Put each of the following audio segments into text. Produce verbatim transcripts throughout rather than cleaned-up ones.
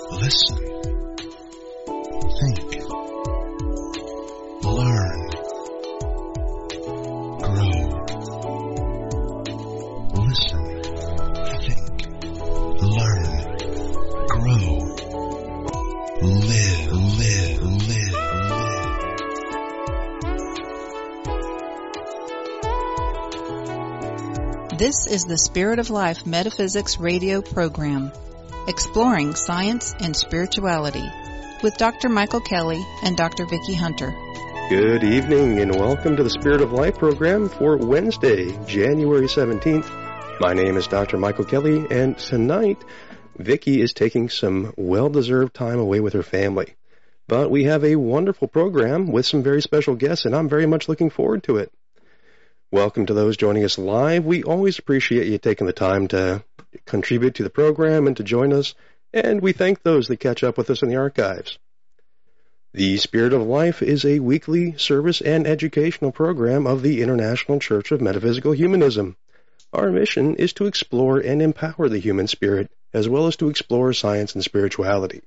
Listen. Think. Learn. Grow. Listen. Think. Learn. Grow. Live, live, live, live. This is the Spirit of Life Metaphysics radio program, exploring science and spirituality, with Doctor Michael Kelly and Doctor Vicki Hunter. Good evening and welcome to the Spirit of Life program for Wednesday, January seventeenth. My name is Doctor Michael Kelly, and tonight Vicki is taking some well-deserved time away with her family. But we have a wonderful program with some very special guests, and I'm very much looking forward to it. Welcome to those joining us live. We always appreciate you taking the time to contribute to the program and to join us, and we thank those that catch up with us in the archives. The Spirit of Life is a weekly service and educational program of the International Church of Metaphysical Humanism. Our mission is to explore and empower the human spirit, as well as to explore science and spirituality.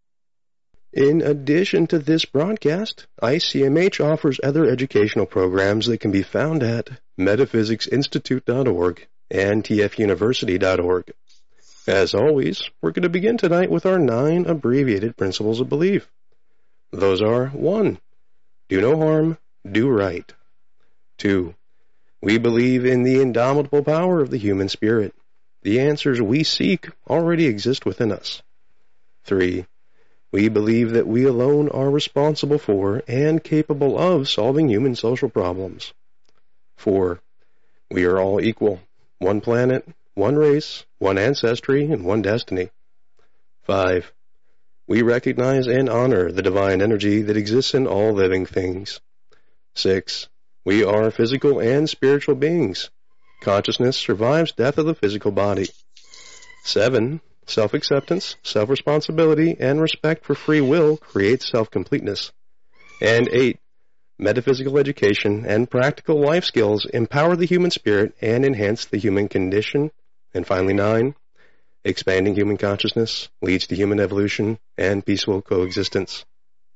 In addition to this broadcast, I C M H offers other educational programs that can be found at metaphysics institute dot org and t f university dot org. As always, we're going to begin tonight with our nine abbreviated principles of belief. Those are: one. Do no harm, do right. two. We believe in the indomitable power of the human spirit. The answers we seek already exist within us. three. We believe that we alone are responsible for and capable of solving human social problems. four. We are all equal. One planet, one race, one ancestry, and one destiny. five. We recognize and honor the divine energy that exists in all living things. six. We are physical and spiritual beings. Consciousness survives death of the physical body. seven. Self-acceptance, self-responsibility, and respect for free will creates self-completeness. And eight. Metaphysical education and practical life skills empower the human spirit and enhance the human condition. And finally, nine. Expanding human consciousness leads to human evolution and peaceful coexistence.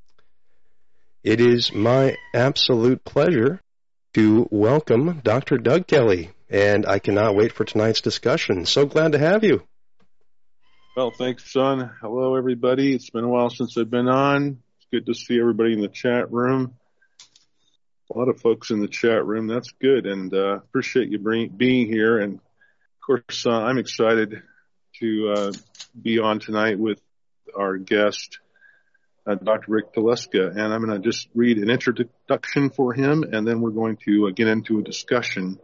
It is my absolute pleasure to welcome Doctor Doug Kelly, and I cannot wait for tonight's discussion. So glad to have you. Well, thanks, son. Hello, everybody. It's been a while since I've been on. It's good to see everybody in the chat room. A lot of folks in the chat room. That's good, and uh, appreciate you bring, being here. And, of course, uh, I'm excited to uh, be on tonight with our guest, uh, Doctor Rick Teleska. And I'm going to just read an introduction for him, and then we're going to uh, get into a discussion.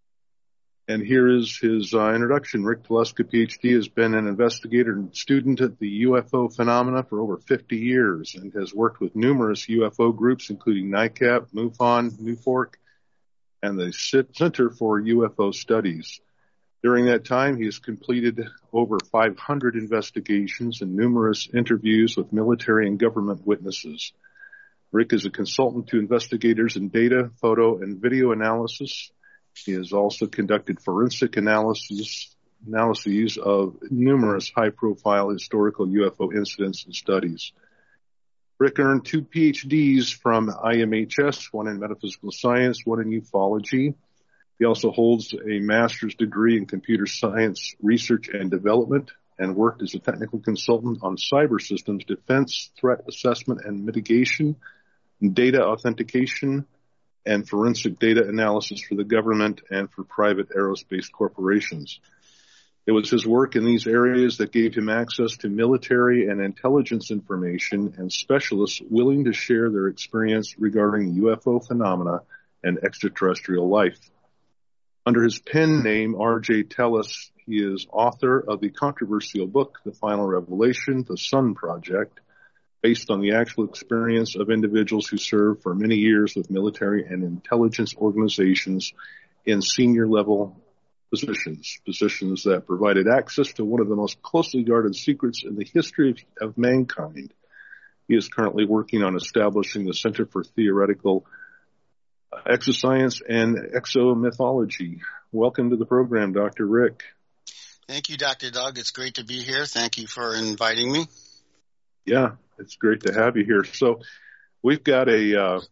And here is his uh, introduction. Rick Teleska, P H D, has been an investigator and student at the U F O phenomena for over fifty years and has worked with numerous U F O groups, including NICAP, MUFON, NUFORC, and the Center for U F O Studies. During that time, he has completed over five hundred investigations and numerous interviews with military and government witnesses. Rick is a consultant to investigators in data, photo, and video analysis. He has also conducted forensic analysis, analyses of numerous high-profile historical U F O incidents and studies. Rick earned two P H Ds from I M H S, one in metaphysical science, one in ufology. He also holds a master's degree in computer science research and development and worked as a technical consultant on cyber systems defense, threat assessment and mitigation, data authentication, and forensic data analysis for the government and for private aerospace corporations. It was his work in these areas that gave him access to military and intelligence information and specialists willing to share their experience regarding U F O phenomena and extraterrestrial life. Under his pen name, R J Tellis, he is author of the controversial book, The Final Revelation, The Sun Project, based on the actual experience of individuals who served for many years with military and intelligence organizations in senior level positions, positions that provided access to one of the most closely guarded secrets in the history of, of mankind. He is currently working on establishing the Center for Theoretical Exoscience and Exomythology. Welcome to the program, Doctor Rick. Thank you, Doctor Doug. It's great to be here. Thank you for inviting me. Yeah, it's great to have you here. So we've got a uh,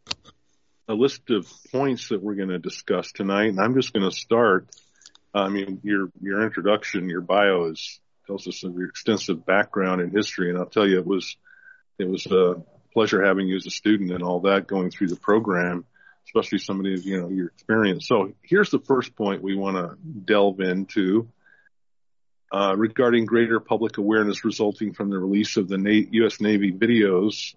a list of points that we're going to discuss tonight, and I'm just going to start. I mean, your your introduction, your bio is tells us of your extensive background and history, and I'll tell you, it was it was a pleasure having you as a student and all that going through the program, especially somebody of, you know, your experience. So here's the first point we want to delve into uh, regarding greater public awareness resulting from the release of the Na- U S Navy videos.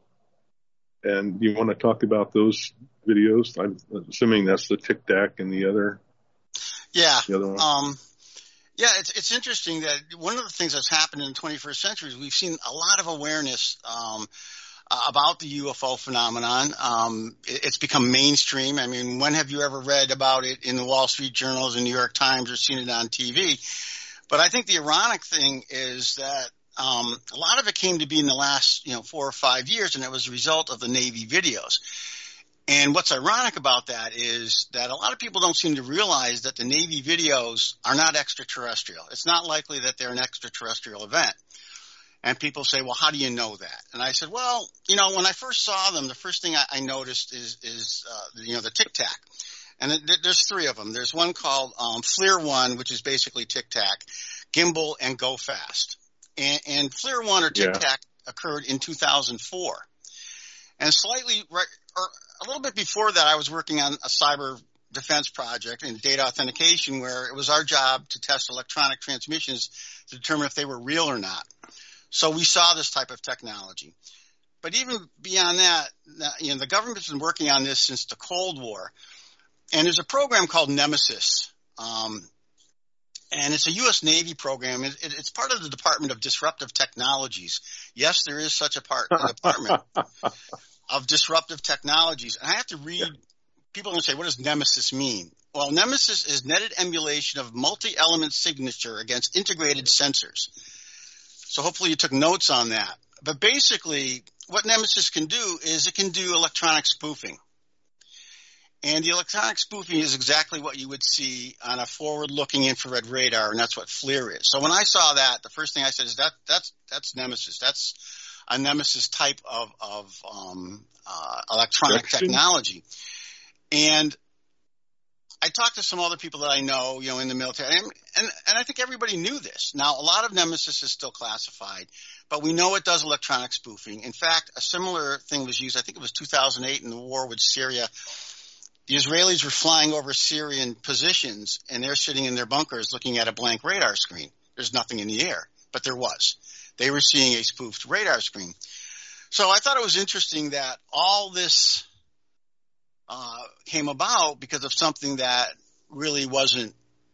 And you want to talk about those videos? I'm assuming that's the Tic Tac and the other. Yeah. The other one. Um, yeah, it's it's interesting that one of the things that's happened in the twenty-first century is we've seen a lot of awareness um, about the U F O phenomenon. Um, it, it's become mainstream. I mean, when have you ever read about it in the Wall Street Journals and New York Times or seen it on T V? But I think the ironic thing is that um, a lot of it came to be in the last, you know, four or five years, and it was a result of the Navy videos. And what's ironic about that is that a lot of people don't seem to realize that the Navy videos are not extraterrestrial. It's not likely that they're an extraterrestrial event. And people say, well, how do you know that? And I said, well, you know, when I first saw them, the first thing I, I noticed is, is uh, you know, the Tic Tac. And it, there's three of them. There's one called um, FLIR one, which is basically Tic Tac, Gimbal, and Go Fast. And, and FLIR one or Tic Tac yeah. occurred in two thousand four. And slightly, right, or a little bit before that, I was working on a cyber defense project in data authentication where it was our job to test electronic transmissions to determine if they were real or not. So we saw this type of technology. But even beyond that, you know, the government's been working on this since the Cold War. And there's a program called Nemesis. Um, and it's a U S Navy program. It, it, it's part of the Department of Disruptive Technologies. Yes, there is such a part, a department of disruptive technologies. And I have to read, yeah. people are going to say, what does Nemesis mean? Well, Nemesis is netted emulation of multi-element signature against integrated sensors. So hopefully you took notes on that. But basically, what Nemesis can do is it can do electronic spoofing. And the electronic spoofing is exactly what you would see on a forward-looking infrared radar, and that's what FLIR is. So when I saw that, the first thing I said is that that's that's Nemesis. That's a Nemesis type of of um, uh, electronic Protection. technology. And I talked to some other people that I know, you know, in the military, and, and and I think everybody knew this. Now, a lot of Nemesis is still classified, but we know it does electronic spoofing. In fact, a similar thing was used. I think it was two thousand eight in the war with Syria. The Israelis were flying over Syrian positions, and they're sitting in their bunkers looking at a blank radar screen. There's nothing in the air, but there was. They were seeing a spoofed radar screen. So I thought it was interesting that all this uh, came about because of something that really wasn't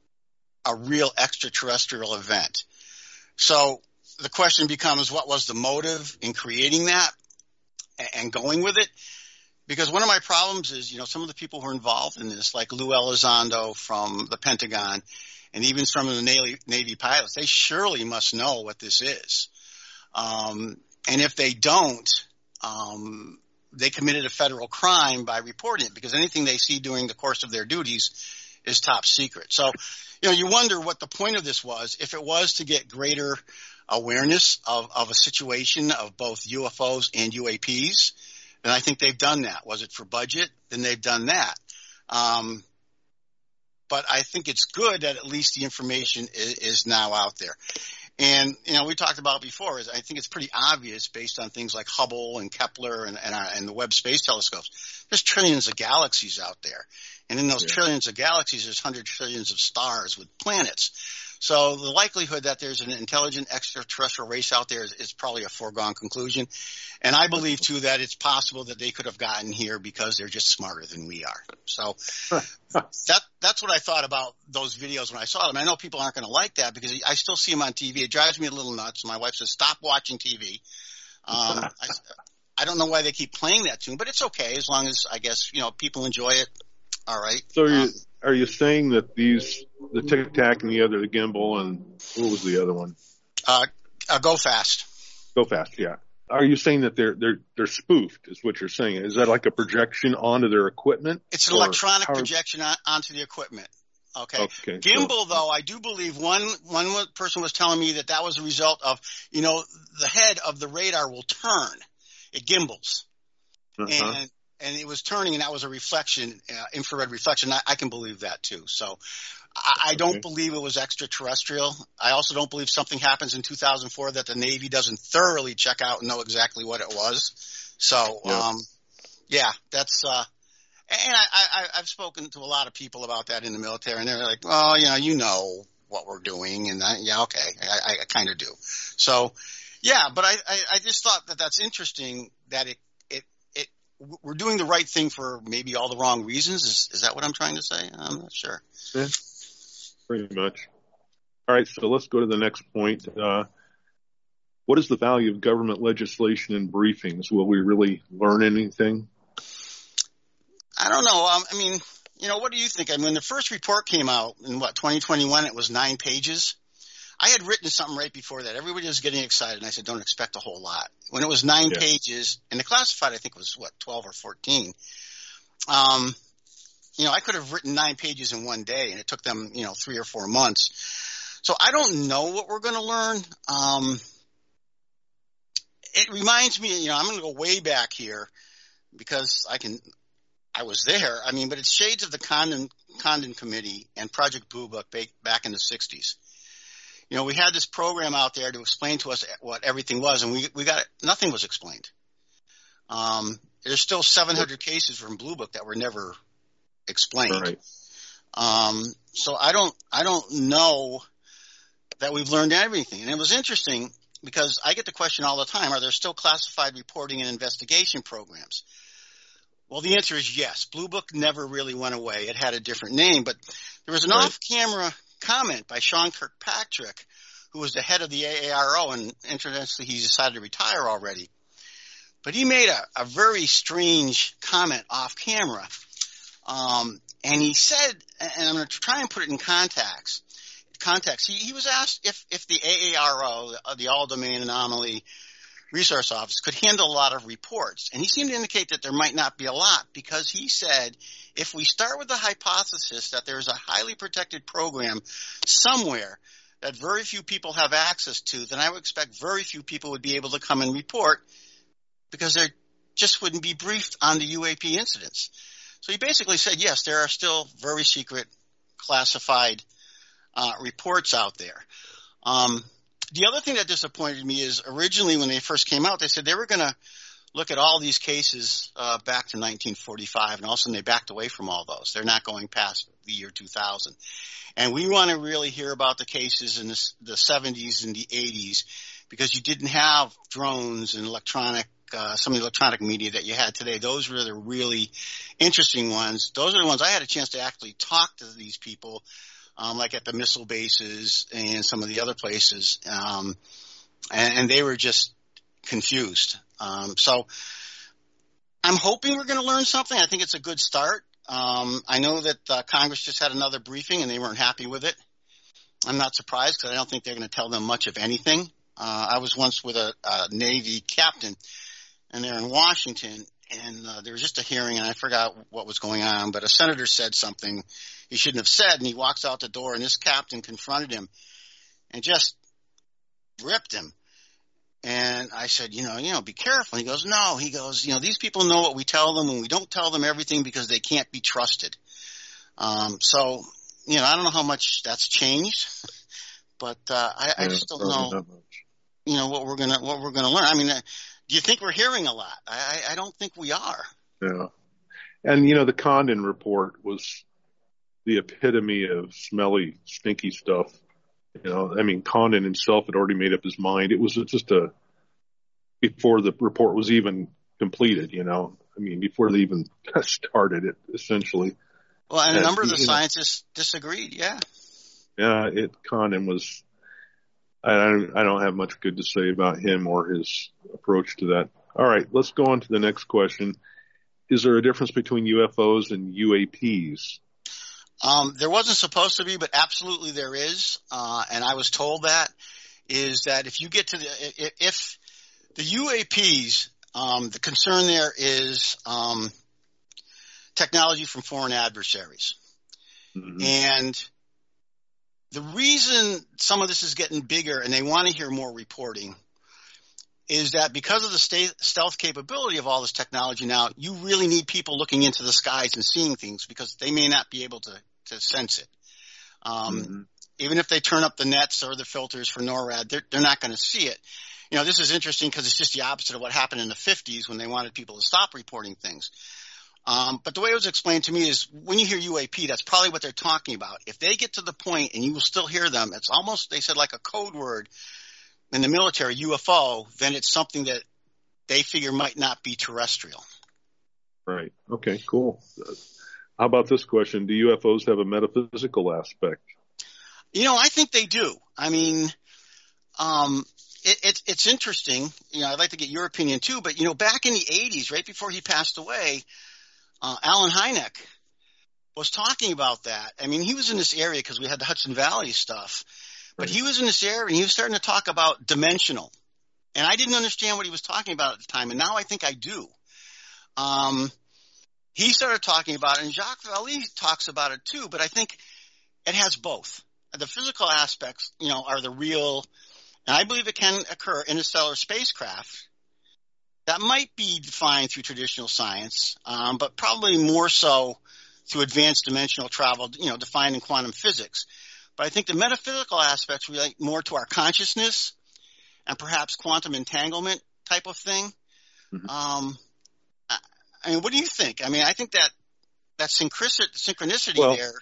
a real extraterrestrial event. So the question becomes, what was the motive in creating that and going with it? Because one of my problems is, you know, some of the people who are involved in this, like Lou Elizondo from the Pentagon, and even some of the Navy, Navy pilots, they surely must know what this is. Um, and if they don't, um, they committed a federal crime by reporting it, because anything they see during the course of their duties is top secret. So, you know, you wonder what the point of this was. If it was to get greater awareness of, of a situation of both U F Os and U A Ps, and I think they've done that. Was it for budget? Then they've done that. Um, but I think it's good that at least the information is, is now out there. And, you know, we talked about before, is I think it's pretty obvious based on things like Hubble and Kepler and, and, our, and the Webb Space Telescopes. There's trillions of galaxies out there. And in those yeah. trillions of galaxies, there's hundred trillions of stars with planets. So the likelihood that there's an intelligent extraterrestrial race out there is, is probably a foregone conclusion. And I believe, too, that it's possible that they could have gotten here because they're just smarter than we are. So that that's what I thought about those videos when I saw them. I know people aren't going to like that because I still see them on T V. It drives me a little nuts. My wife says, stop watching T V. Um, I, I don't know why they keep playing that to me, but it's okay as long as, I guess, you know, people enjoy it. All right. So are you, um, are you saying that these, the Tic Tac and the other, the Gimbal, and what was the other one? Uh, uh, Go Fast. Go Fast, yeah. Are you saying that they're they're they're spoofed? Is what you're saying? Is that like a projection onto their equipment? It's an electronic projection on, onto the equipment. Okay. Okay. Gimbal, so, though, I do believe one one person was telling me that that was a result of, you know, the head of the radar will turn. It gimbals. uh-huh. And and it was turning, and that was a reflection, uh, infrared reflection. I, I can believe that, too. So I, I don't Okay. believe it was extraterrestrial. I also don't believe something happens in two thousand four that the Navy doesn't thoroughly check out and know exactly what it was. So, Yeah. um, yeah, that's uh, – and I, I, I've spoken to a lot of people about that in the military, and they're like, well, you know, you know what we're doing. And I, yeah, okay, I, I kind of do. So, yeah, but I, I, I just thought that that's interesting that it, it, it, we're doing the right thing for maybe all the wrong reasons. Is, is that what I'm trying to say? I'm not sure. Yeah, pretty much. All right, so let's go to the next point. Uh, what is the value of government legislation and briefings? Will we really learn anything? I don't know. Um, I mean, you know, what do you think? I mean, when the first report came out in, what, twenty twenty-one, it was nine pages. I had written something right before that. Everybody was getting excited, and I said, don't expect a whole lot. When it was nine Yeah. pages, and the classified, I think, was, what, twelve or fourteen. Um, you know, I could have written nine pages in one day, and it took them, you know, three or four months. So I don't know what we're going to learn. Um, it reminds me, you know, I'm going to go way back here because I can – I was there. I mean, but it's shades of the Condon, Condon Committee and Project Blue Book back in the sixties. You know, we had this program out there to explain to us what everything was, and we we got it. Nothing was explained. Um, there's still seven hundred cases from Blue Book that were never explained. Right. Um, so I don't I don't know that we've learned everything. And it was interesting because I get the question all the time: are there still classified reporting and investigation programs? Well, the answer is yes. Blue Book never really went away. It had a different name, but there was an Right. off-camera comment by Sean Kirkpatrick, who was the head of the A A R O, and incidentally, he decided to retire already. But he made a, a very strange comment off-camera, um, and he said, and I'm going to try and put it in context. Context. He, he was asked if if the A A R O, the, the All-Domain Anomaly Resource Office, could handle a lot of reports. And he seemed to indicate that there might not be a lot, because he said, if we start with the hypothesis that there's a highly protected program somewhere that very few people have access to, then I would expect very few people would be able to come and report because there just wouldn't be briefed on the U A P incidents. So he basically said, yes, there are still very secret classified uh, reports out there. Um, The other thing that disappointed me is originally when they first came out, they said they were going to look at all these cases uh, back to nineteen forty-five, and all of a sudden they backed away from all those. They're not going past the year two thousand. And we want to really hear about the cases in the, the seventies and the eighties, because you didn't have drones and electronic, uh, some of the electronic media that you had today. Those were the really interesting ones. Those are the ones I had a chance to actually talk to these people, Um, like at the missile bases and some of the other places, um, and, and they were just confused. Um, so I'm hoping we're going to learn something. I think it's a good start. Um, I know that uh, Congress just had another briefing and they weren't happy with it. I'm not surprised because I don't think they're going to tell them much of anything. Uh, I was once with a, a Navy captain, and they're in Washington, and uh, there was just a hearing, and I forgot what was going on, but a senator said something he shouldn't have said, and he walks out the door, and this captain confronted him and just ripped him. And I said, you know, you know, be careful. He goes, no. He goes, you know, these people know what we tell them, and we don't tell them everything because they can't be trusted. Um, so, you know, I don't know how much that's changed, but uh, I, I Yeah, just don't probably know, not much. you know, what we're gonna what we're gonna learn. I mean, uh, do you think we're hearing a lot? I, I don't think we are. Yeah. And, you know, the Condon report was the epitome of smelly, stinky stuff. You know, I mean, Condon himself had already made up his mind. It was just a, before the report was even completed, you know, I mean, before they even started it, essentially. Well, and a And, number of the you know, scientists disagreed, yeah. Yeah, it, Condon was, I don't, I don't have much good to say about him or his approach to that. All right, let's go on to the next question. Is there a difference between U F Os and U A Ps? Um, there wasn't supposed to be, but absolutely there is. Uh, and I was told that is that if you get to the, if, if the U A Ps, um, the concern there is, um, technology from foreign adversaries. Mm-hmm. And the reason some of this is getting bigger and they want to hear more reporting is that because of the sta- stealth capability of all this technology now, you really need people looking into the skies and seeing things because they may not be able to, to sense it. Um, mm-hmm. Even if they turn up the nets or the filters for NORAD, they're, they're not going to see it. You know, this is interesting because it's just the opposite of what happened in the fifties when they wanted people to stop reporting things. Um, but the way it was explained to me is when you hear U A P, that's probably what they're talking about. If they get to the point and you will still hear them, it's almost, they said, like a code word in the military, U F O, then it's something that they figure might not be terrestrial. Right. Okay, cool. How about this question? Do U F Os have a metaphysical aspect? You know, I think they do. I mean, um, it, it's, it's interesting. You know, I'd like to get your opinion too, but you know, back in the eighties, right before he passed away, uh, Alan Hynek was talking about that. I mean, he was in this area because we had the Hudson Valley stuff, but he was in this area and he was starting to talk about dimensional. And I didn't understand what he was talking about at the time. And now I think I do. Um, he started talking about it, and Jacques Vallée talks about it too, but I think it has both. The physical aspects, you know, are the real, and I believe it can occur in interstellar spacecraft that might be defined through traditional science, um, but probably more so through advanced dimensional travel, you know, defined in quantum physics. But I think the metaphysical aspects relate more to our consciousness and perhaps quantum entanglement type of thing. Mm-hmm. Um, I, I mean, what do you think? I mean, I think that that synchronicity well, there.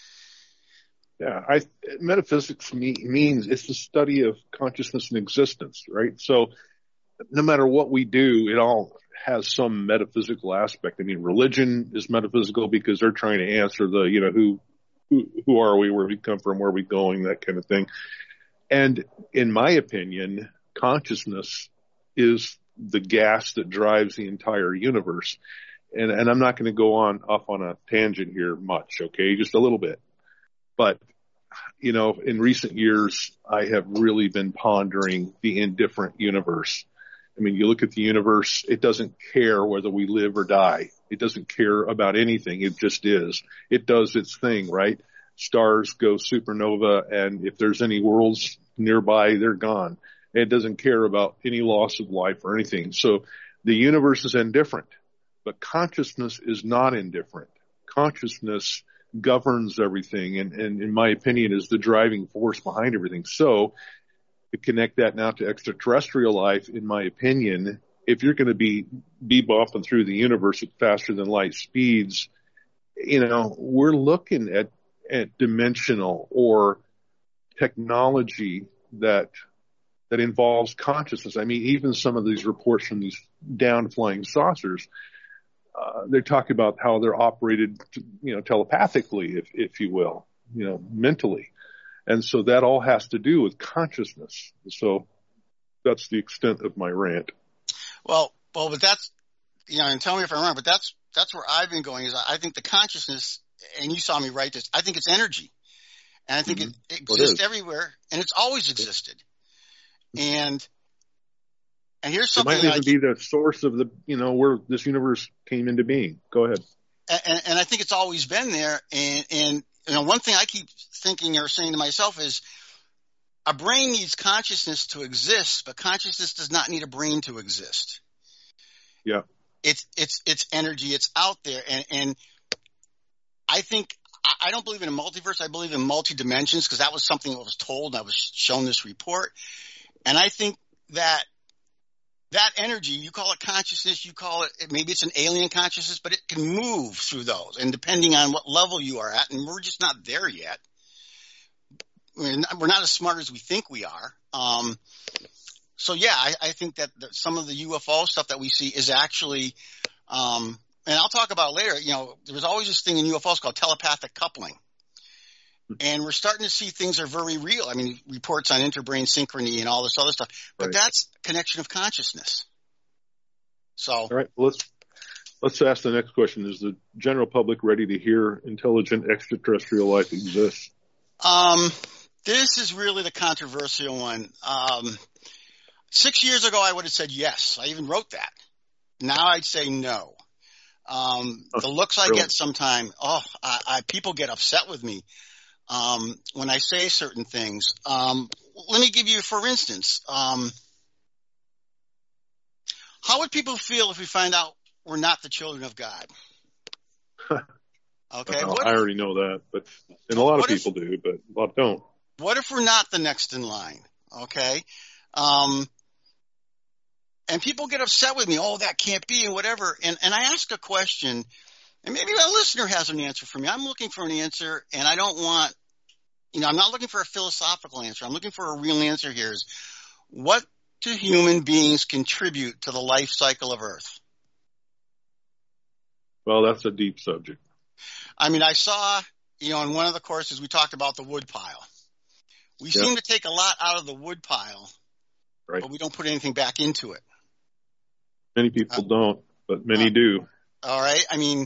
Yeah, I, metaphysics me, means it's the study of consciousness and existence, right? So no matter what we do, it all has some metaphysical aspect. I mean, religion is metaphysical because they're trying to answer the, you know, who, who, who are we, where we come from, where are we going, that kind of thing. And in my opinion, consciousness is the gas that drives the entire universe. And, and I'm not going to go on off on a tangent here much, okay? Just a little bit. But, you know, in recent years, I have really been pondering the indifferent universe. I mean, you look at the universe, it doesn't care whether we live or die. It doesn't care about anything. It just is. It does its thing, right? Stars go supernova, and if there's any worlds nearby, they're gone. It doesn't care about any loss of life or anything. So the universe is indifferent, but consciousness is not indifferent. Consciousness governs everything, and, and in my opinion is the driving force behind everything. So to connect that now to extraterrestrial life, in my opinion, if you're going to be bebopping through the universe at faster than light speeds, you know, we're looking at, at dimensional or technology that that involves consciousness. I mean, even some of these reports from these down flying saucers, uh, they talk about how they're operated, you know, telepathically, if if you will, you know, mentally. And so that all has to do with consciousness. So that's the extent of my rant. Well, well, but that's, you know, and tell me if I'm wrong, but that's, that's where I've been going is I think the consciousness, and you saw me write this, I think it's energy. And I think mm-hmm. it, it exists well, it everywhere, and it's always existed. And, and here's something. It might even I, be the source of the, you know, where this universe came into being. Go ahead. And, and I think it's always been there. And, and, you know, one thing I keep thinking or saying to myself is a brain needs consciousness to exist, but consciousness does not need a brain to exist. Yeah. It's, it's, it's energy. It's out there. And, and I think, I don't believe in a multiverse. I believe in multi-dimensions because that was something that was told. I was shown this report. And I think that that energy, you call it consciousness, you call it, maybe it's an alien consciousness, but it can move through those. And depending on what level you are at, and we're just not there yet. We're not, we're not as smart as we think we are. Um, so yeah, I, I think that the, some of the U F O stuff that we see is actually, um, and I'll talk about it later, you know, there was always this thing in U F Os called telepathic coupling. And we're starting to see things are very real. I mean, reports on interbrain synchrony and all this other stuff. But right. That's connection of consciousness. So, all right, well, let's let's ask the next question: is the general public ready to hear intelligent extraterrestrial life exists? Um, this is really the controversial one. Um, six years ago, I would have said yes. I even wrote that. Now I'd say no. Um, the looks I really? get sometimes, oh, I, I, people get upset with me um, when I say certain things. Um, let me give you, for instance, um, how would people feel if we find out we're not the children of God? Okay, well, what I if, already know that, but and a lot of if, people do, but a lot don't. What if we're not the next in line? Okay, um, and people get upset with me. Oh, that can't be, and whatever. And and I ask a question, and maybe a listener has an answer for me. I'm looking for an answer, and I don't want, you know, I'm not looking for a philosophical answer. I'm looking for a real answer here. Is what do human beings contribute to the life cycle of Earth? Well, that's a deep subject. I mean, I saw, you know, in one of the courses we talked about the wood pile. We yep. seem to take a lot out of the wood pile, right, but we don't put anything back into it. Many people uh, don't, but many uh, do. All right. I mean,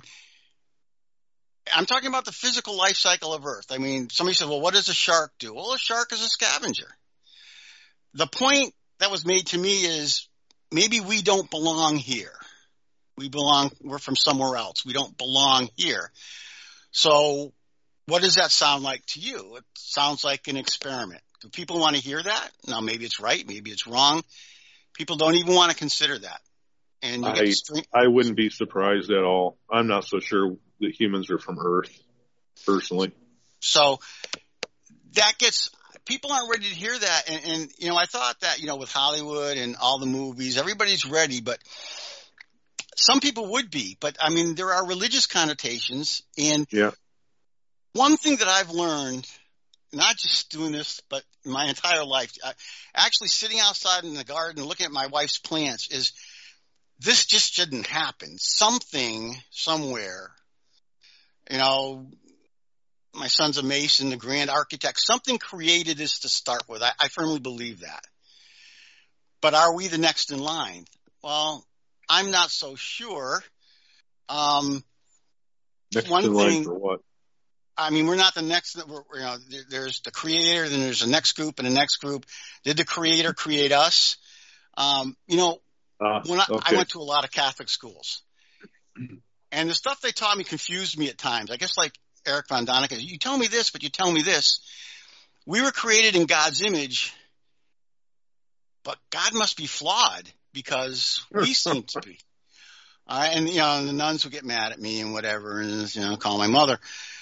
I'm talking about the physical life cycle of Earth. I mean, somebody said, well, what does a shark do? Well, a shark is a scavenger. The point that was made to me is maybe we don't belong here. We belong, we're from somewhere else. We don't belong here. So what does that sound like to you? It sounds like an experiment. Do people want to hear that? Now, maybe it's right. Maybe it's wrong. People don't even want to consider that. And you I, get string- I wouldn't be surprised at all. I'm not so sure that humans are from Earth, personally. So that gets, people aren't ready to hear that. And, and, you know, I thought that, you know, with Hollywood and all the movies, everybody's ready, but some people would be. But, I mean, there are religious connotations. And yeah. one thing that I've learned, not just doing this, but my entire life, actually sitting outside in the garden looking at my wife's plants, is this just shouldn't happen. Something, somewhere, you know, my son's a mason, the grand architect, something created this to start with. I, I firmly believe that. But are we the next in line? Well, I'm not so sure. Um, next one in thing, line for what? I mean, we're not the next, we're, you know, there's the creator, then there's the next group and the next group. Did the creator create us? Um, you know, uh, when I, okay. I went to a lot of Catholic schools, and the stuff they taught me confused me at times. I guess like Eric Von Däniken, you tell me this, but you tell me this. We were created in God's image, but God must be flawed because we seem to be. All right, and, you know, and the nuns would get mad at me and whatever, and, you know, call my mother.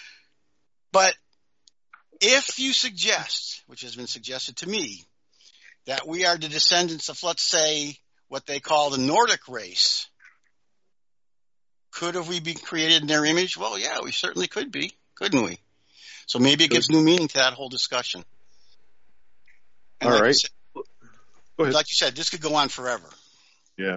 But if you suggest, which has been suggested to me, that we are the descendants of, let's say, what they call the Nordic race, could have we been created in their image? Well, yeah, we certainly could be, couldn't we? So maybe it gives new meaning to that whole discussion. And All like right. You said, go ahead. Like you said, this could go on forever. Yeah.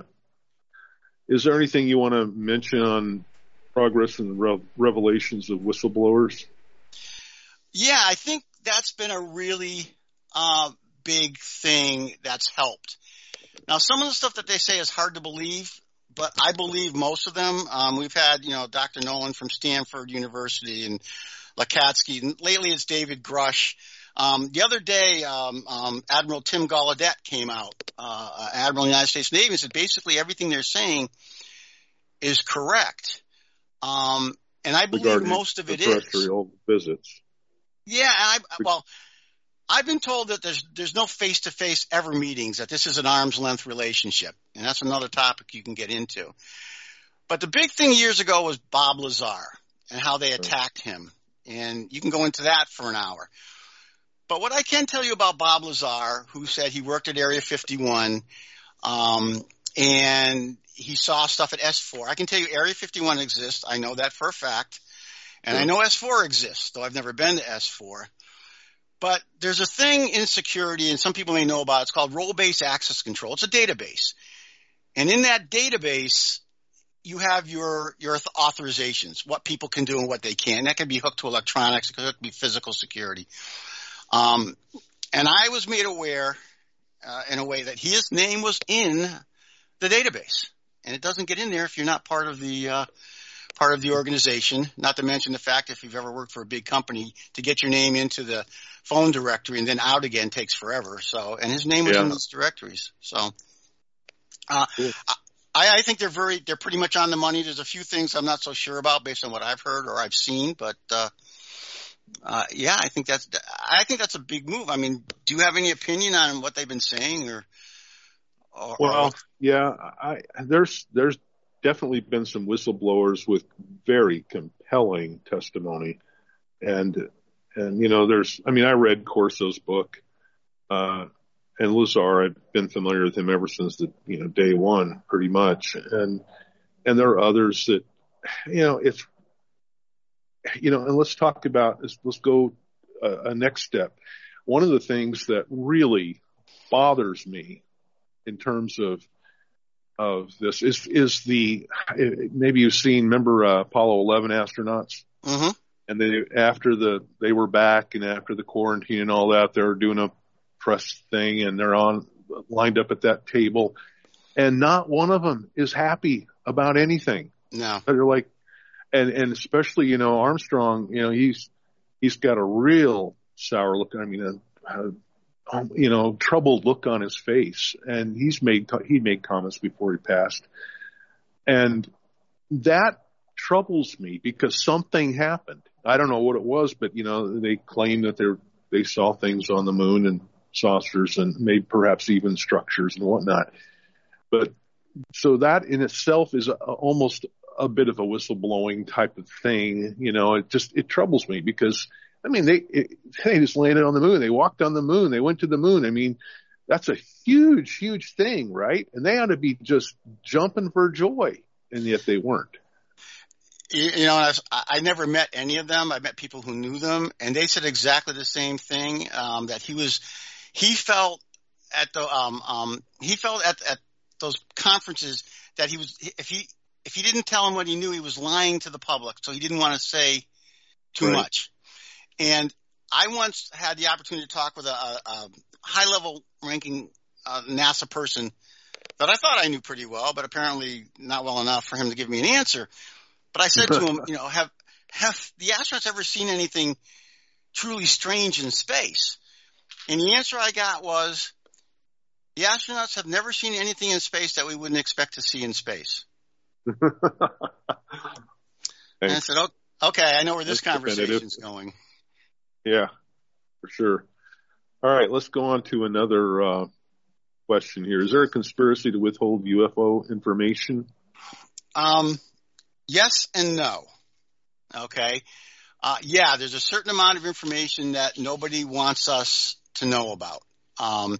Is there anything you want to mention on progress and re- revelations of whistleblowers? Yeah, I think that's been a really uh, big thing that's helped. Now, some of the stuff that they say is hard to believe, but I believe most of them. Um, we've had, you know, Doctor Nolan from Stanford University and Lakatsky. And lately it's David Grush. Um, the other day, um, um, Admiral Tim Gallaudet came out, uh, Admiral of the United States Navy, and said basically everything they're saying is correct. Um, and I believe Regarding most of it is. Terrestrial visits. Yeah, and I, well, I've been told that there's there's no face-to-face ever meetings, that this is an arm's length relationship, and that's another topic you can get into. But the big thing years ago was Bob Lazar and how they attacked him, and you can go into that for an hour. But what I can tell you about Bob Lazar, who said he worked at Area fifty-one, um, and he saw stuff at S four. I can tell you Area fifty-one exists. I know that for a fact. And I know S four exists, though I've never been to S four. But there's a thing in security, and some people may know about it. It's called role-based access control. It's a database. And in that database, you have your, your authorizations, what people can do and what they can't. That can be hooked to electronics. It could be physical security. Um, and I was made aware uh, in a way that his name was in the database. And it doesn't get in there if you're not part of the uh, part of the organization, not to mention the fact if you've ever worked for a big company, to get your name into the phone directory and then out again takes forever. So, and his name was yeah. in those directories. So, uh, cool. I, I, I think they're very, they're pretty much on the money. There's a few things I'm not so sure about based on what I've heard or I've seen, but, uh, uh, yeah, I think that's, I think that's a big move. I mean, do you have any opinion on what they've been saying or? or well, or yeah, I, there's, there's definitely been some whistleblowers with very compelling testimony. And, and, you know, there's, I mean, I read Corso's book, uh, and Lazar, I've been familiar with him ever since the, you know, day one, pretty much. And, and there are others that, you know, it's, you know, and let's talk about, let's go a, a next step. One of the things that really bothers me in terms of, of this is, is the, maybe you've seen, remember, uh, Apollo eleven astronauts? Mm-hmm. And they, after the, they were back and after the quarantine and all that, they were doing a press thing and they're on, lined up at that table and not one of them is happy about anything. No. They're like, and, and especially, you know, Armstrong, you know, he's, he's got a real sour look. I mean, a, a, um, you know, troubled look on his face. And he's made, he made comments before he passed. And that troubles me because something happened. I don't know what it was, but, you know, they claim that they're, they saw things on the moon and saucers and maybe perhaps even structures and whatnot. But so that in itself is a, almost a bit of a whistleblowing type of thing. You know, it just, it troubles me because, I mean, they, it, they just landed on the moon. They walked on the moon. They went to the moon. I mean, that's a huge, huge thing, right? And they ought to be just jumping for joy. And yet they weren't. You, you know, I, I never met any of them. I met people who knew them, and they said exactly the same thing. Um, that he was, he felt at the, um, um, he felt at at those conferences that he was, if he if he didn't tell him what he knew, he was lying to the public. So he didn't want to say too right. much. And I once had the opportunity to talk with a, a, a high level ranking uh, NASA person that I thought I knew pretty well, but apparently not well enough for him to give me an answer. But I said to him, you know, have have the astronauts ever seen anything truly strange in space? And the answer I got was, the astronauts have never seen anything in space that we wouldn't expect to see in space. And I said, oh, okay, I know where this conversation is going. Yeah, for sure. All right, let's go on to another uh, question here. Is there a conspiracy to withhold U F O information? Um. Yes and no. Okay. Uh, yeah, there's a certain amount of information that nobody wants us to know about. Um,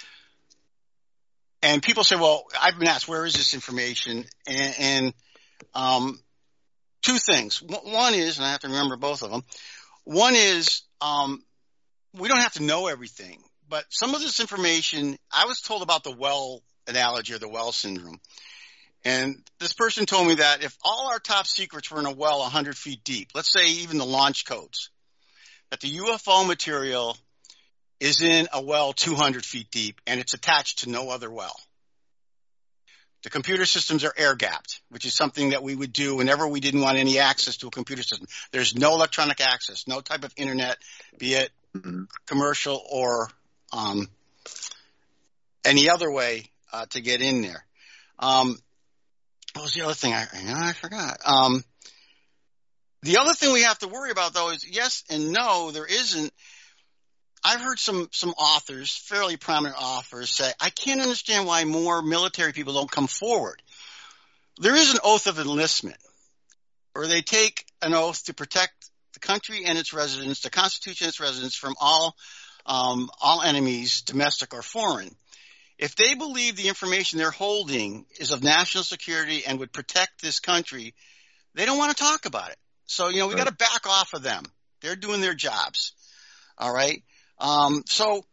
and people say, well, I've been asked, where is this information? And, and um, two things. One is, and I have to remember both of them. One is, um, we don't have to know everything, but some of this information, I was told about the well analogy or the well syndrome. And this person told me that if all our top secrets were in a well one hundred feet deep, let's say even the launch codes, that the U F O material is in a well two hundred feet deep and it's attached to no other well. The computer systems are air gapped, which is something that we would do whenever we didn't want any access to a computer system. There's no electronic access, no type of internet, be it mm-hmm. commercial or um, any other way uh, to get in there. Um, What was the other thing? I, you know, I forgot. Um, the other thing we have to worry about, though, is yes and no, there isn't. I've heard some, some authors, fairly prominent authors, say, I can't understand why more military people don't come forward. There is an oath of enlistment, where they take an oath to protect the country and its residents, the Constitution and its residents, from all, um, all enemies, domestic or foreign. If they believe the information they're holding is of national security and would protect this country, they don't want to talk about it. So, you know, we right. got to back off of them. They're doing their jobs. All right. Um, so,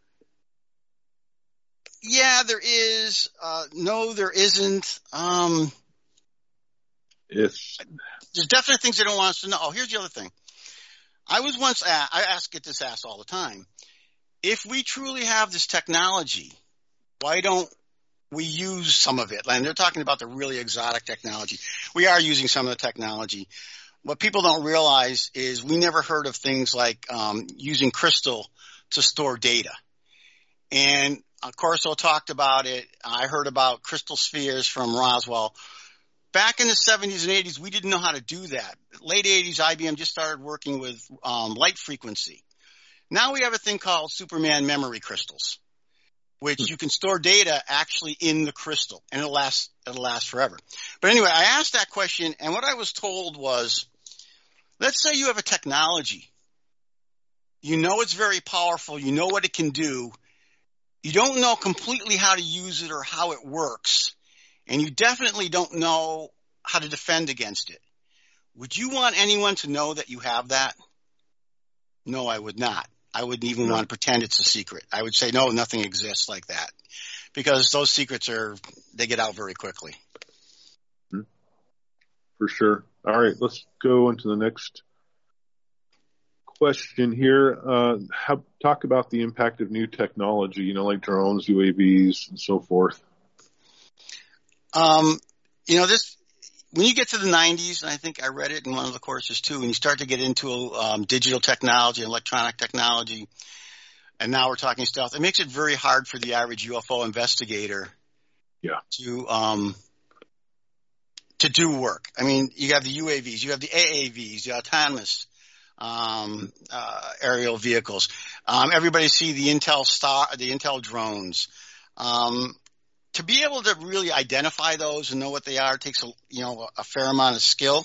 yeah, there is. Uh, no, there isn't. Um, yes. There's definitely things they don't want us to know. Oh, here's the other thing. I was once asked, I ask, get this asked all the time. If we truly have this technology, why don't we use some of it? And they're talking about the really exotic technology. We are using some of the technology. What people don't realize is we never heard of things like um, using crystal to store data. And Corso talked about it. I heard about crystal spheres from Roswell. Back in the seventies and eighties, we didn't know how to do that. Late eighties, I B M just started working with um, light frequency. Now we have a thing called Superman memory crystals, which you can store data actually in the crystal, and it'll last, it'll last forever. But anyway, I asked that question, and what I was told was, let's say you have a technology. You know it's very powerful. You know what it can do. You don't know completely how to use it or how it works, and you definitely don't know how to defend against it. Would you want anyone to know that you have that? No, I would not. I wouldn't even want to pretend it's a secret. I would say, no, nothing exists like that, because those secrets are, they get out very quickly. For sure. All right, let's go into the next question here. Uh, how, talk about the impact of new technology, you know, like drones, U A Vs, and so forth. Um, you know, this, when you get to the nineties, and I think I read it in one of the courses too, when you start to get into um, digital technology, electronic technology, and now we're talking stealth, it makes it very hard for the average U F O investigator yeah. to um, to do work. I mean, you have the U A Vs, you have the A A Vs, the autonomous um, uh, aerial vehicles. Um, everybody see the Intel star, the Intel drones. Um, To be able to really identify those and know what they are takes a, you know, a fair amount of skill.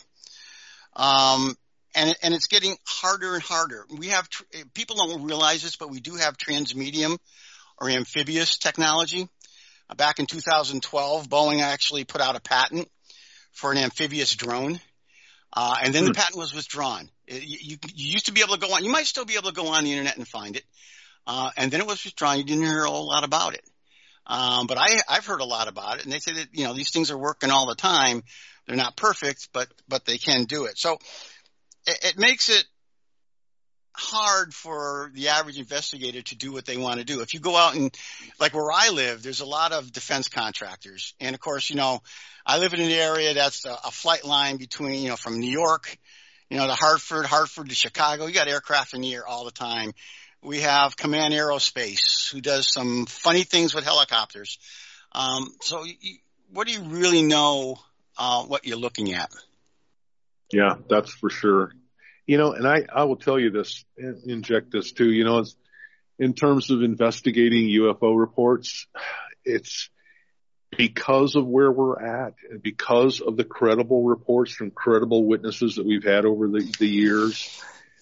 Um, and, and it's getting harder and harder. We have, tr- people don't realize this, but we do have transmedium or amphibious technology. Uh, back in two thousand twelve, Boeing actually put out a patent for an amphibious drone. Uh, and then hmm. the patent was withdrawn. It, you, you used to be able to go on, you might still be able to go on the internet and find it. Uh, and then it was withdrawn. You didn't hear a whole lot about it. Um, but I, I've heard a lot about it, and they say that, you know, these things are working all the time. They're not perfect, but, but they can do it. So it, it makes it hard for the average investigator to do what they want to do. If you go out and, like where I live, there's a lot of defense contractors. And of course, you know, I live in an area that's a, a flight line between, you know, from New York, you know, to Hartford, Hartford to Chicago. You got aircraft in the air all the time. We have Command Aerospace, who does some funny things with helicopters. Um, so you, what do you really know uh, what you're looking at? Yeah, that's for sure. You know, and I, I will tell you this, inject this too, you know, it's, in terms of investigating U F O reports, it's because of where we're at and because of the credible reports from credible witnesses that we've had over the, the years.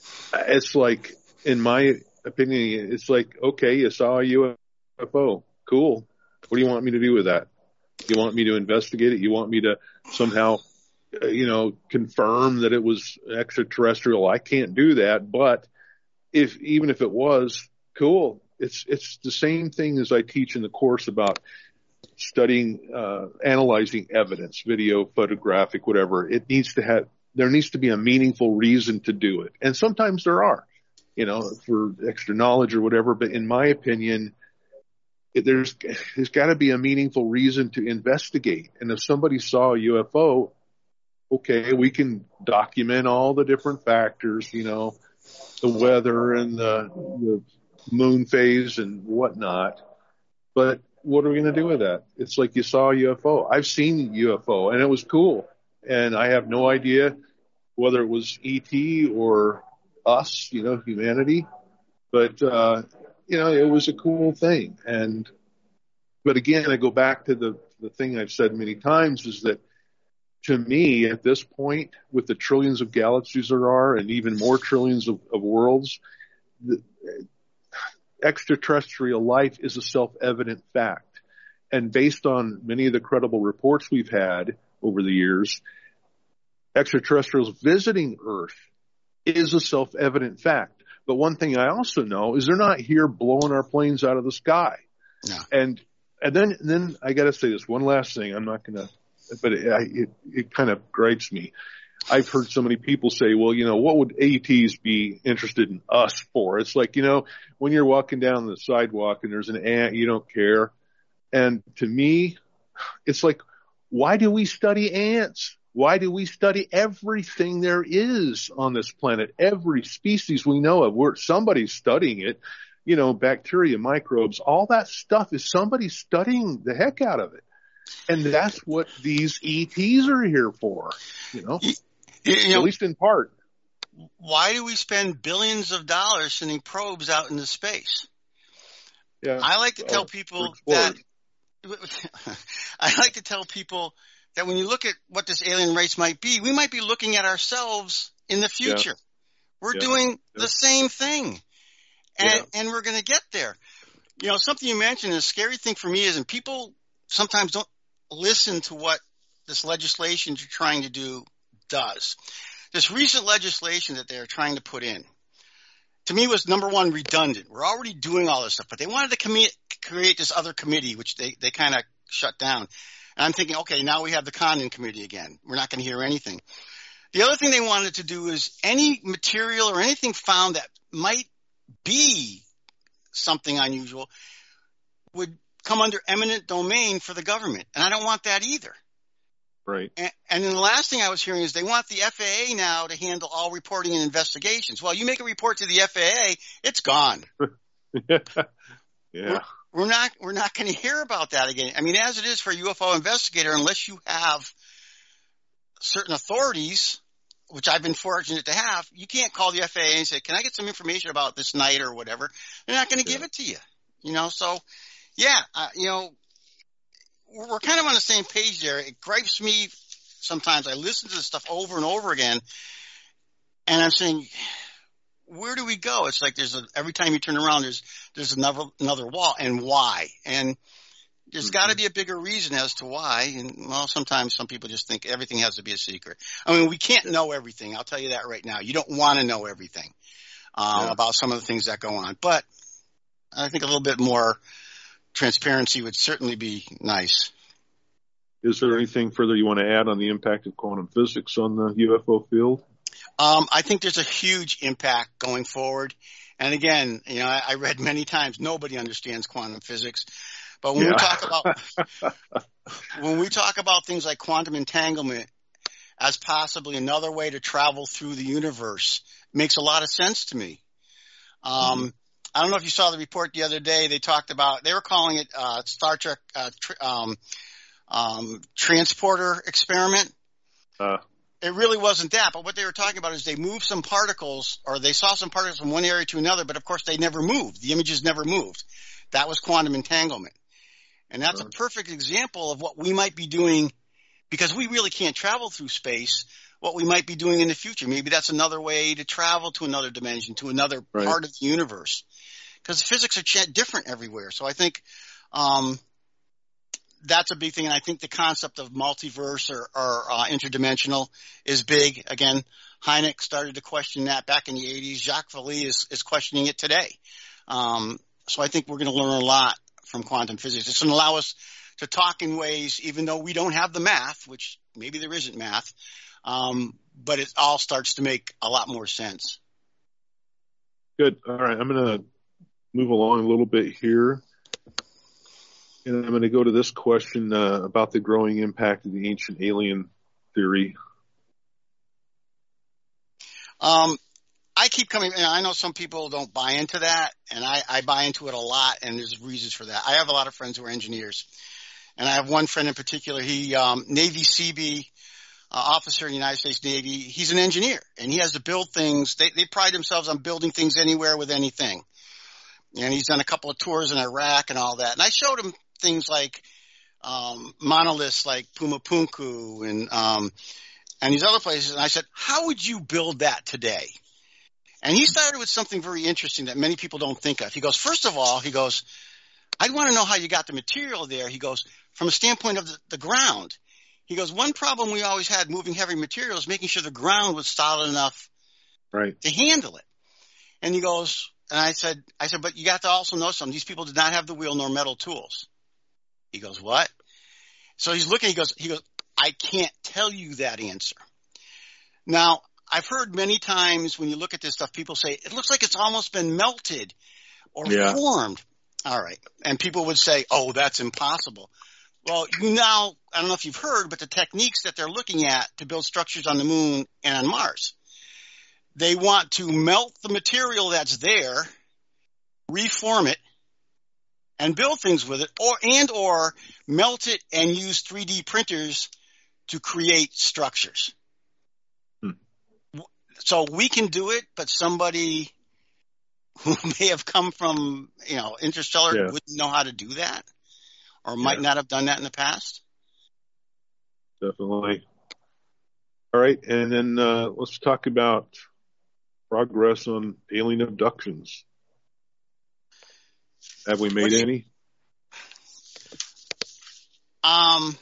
It's like, in my opinion, it's like, okay, you saw a U F O. Cool. What do you want me to do with that? You want me to investigate it? You want me to somehow, uh, you know, confirm that it was extraterrestrial? I can't do that. But if, even if it was, cool. It's, it's the same thing as I teach in the course about studying, uh, analyzing evidence, video, photographic, whatever. It needs to have, there needs to be a meaningful reason to do it. And sometimes there are, you know, for extra knowledge or whatever. But in my opinion, it, there's, there's got to be a meaningful reason to investigate. And if somebody saw a U F O, okay, we can document all the different factors, you know, the weather and the, the moon phase and whatnot. But what are we going to do with that? It's like you saw a U F O. I've seen a U F O and it was cool. And I have no idea whether it was E T or us, you know, humanity. But, uh, you know, it was a cool thing. And, but again, I go back to the, the thing I've said many times is that to me at this point, with the trillions of galaxies there are and even more trillions of, of worlds, the, extraterrestrial life is a self-evident fact. And based on many of the credible reports we've had over the years, extraterrestrials visiting Earth is a self-evident fact. But one thing I also know is they're not here blowing our planes out of the sky. No. And, and then, then I got to say this one last thing. I'm not going to, but it, it, it kind of gripes me. I've heard so many people say, well, you know, what would A Ts be interested in us for? It's like, you know, when you're walking down the sidewalk and there's an ant, you don't care. And to me, it's like, why do we study ants? Why do we study everything there is on this planet? Every species we know of, we're, somebody's studying it. you know, bacteria, microbes, all that stuff is somebody studying the heck out of it. And that's what these E Ts are here for, you know, you, you know at least in part. Why do we spend billions of dollars sending probes out into space? Yeah. I like to tell uh, people that I like to tell people that when you look at what this alien race might be, we might be looking at ourselves in the future. Yeah. We're yeah. doing yeah. the same thing, and yeah. and we're going to get there. You know, something you mentioned, a scary thing for me is, and people sometimes don't listen to what this legislation you're trying to do does. This recent legislation that they're trying to put in, to me, was, number one, redundant. We're already doing all this stuff, but they wanted to commit, create this other committee, which they, they kind of shut down. And I'm thinking, okay, now we have the Condon Committee again. We're not going to hear anything. The other thing they wanted to do is any material or anything found that might be something unusual would come under eminent domain for the government. And I don't want that either. Right. And, and then the last thing I was hearing is they want the F A A now to handle all reporting and investigations. Well, you make a report to the F A A, it's gone. yeah. We're, we're not we're not going to hear about that again. I mean, as it is for a U F O investigator, unless you have certain authorities, which I've been fortunate to have, you can't call the F A A and say, "Can I get some information about this night or whatever?" They're not going to yeah. give it to you. You know, so yeah, uh, you know. We're kind of on the same page there. It gripes me sometimes. I listen to this stuff over and over again, and I'm saying, where do we go? It's like there's a, every time you turn around, there's there's another another wall, and why? And there's mm-hmm. got to be a bigger reason as to why. And well, sometimes some people just think everything has to be a secret. I mean, we can't know everything. I'll tell you that right now. You don't want to know everything um, yeah. about some of the things that go on, but I think a little bit more transparency would certainly be nice. Is there anything further you want to add on the impact of quantum physics on the U F O field? Um, I think there's a huge impact going forward. And again, you know, I, I read many times nobody understands quantum physics. But when yeah. we talk about when we talk about things like quantum entanglement as possibly another way to travel through the universe, it makes a lot of sense to me. Um, mm-hmm. I don't know if you saw the report the other day. They talked about, they were calling it uh, Star Trek uh, tr- um, um, transporter experiment. Uh, it really wasn't that, but what they were talking about is they moved some particles, or they saw some particles from one area to another, but of course they never moved. The images never moved. That was quantum entanglement. And that's uh, a perfect example of what we might be doing, because we really can't travel through space, what we might be doing in the future. Maybe that's another way to travel to another dimension, to another right. part of the universe. Because physics are ch- different everywhere. So I think um, that's a big thing. And I think the concept of multiverse or, or uh, interdimensional is big. Again, Hynek started to question that back in the eighties. Jacques Vallée is, is questioning it today. Um, so I think we're going to learn a lot from quantum physics. It's going to allow us to talk in ways, even though we don't have the math, which maybe there isn't math, um, but it all starts to make a lot more sense. Good. All right. I'm going to move along a little bit here. And I'm going to go to this question uh, about the growing impact of the ancient alien theory. Um, I keep coming, and I know some people don't buy into that, and I, I buy into it a lot, and there's reasons for that. I have a lot of friends who are engineers, and I have one friend in particular. He, um, Navy C B uh, officer in the United States Navy. He's an engineer, and he has to build things. They, they pride themselves on building things anywhere with anything. And he's done a couple of tours in Iraq and all that. And I showed him things like um, monoliths like Puma Punku and um, and these other places. And I said, how would you build that today? And he started with something very interesting that many people don't think of. He goes, first of all, he goes, I want to know how you got the material there. He goes, from a standpoint of the, the ground. He goes, one problem we always had moving heavy material is making sure the ground was solid enough right. to handle it. And he goes, and I said, I said, but you got to also know something. These people did not have the wheel nor metal tools. He goes, what? So he's looking, he goes, he goes, I can't tell you that answer. Now, I've heard many times when you look at this stuff, people say, it looks like it's almost been melted or yeah. formed. All right. And people would say, oh, that's impossible. Well, you now, I don't know if you've heard, but the techniques that they're looking at to build structures on the moon and on Mars, they want to melt the material that's there, reform it, and build things with it, or and or melt it and use three D printers to create structures. Hmm. So we can do it, but somebody who may have come from, you know, interstellar Yeah. wouldn't know how to do that, or might Yeah. not have done that in the past. Definitely. All right, and then uh, let's talk about progress on alien abductions. Have we made What do you- any? Um,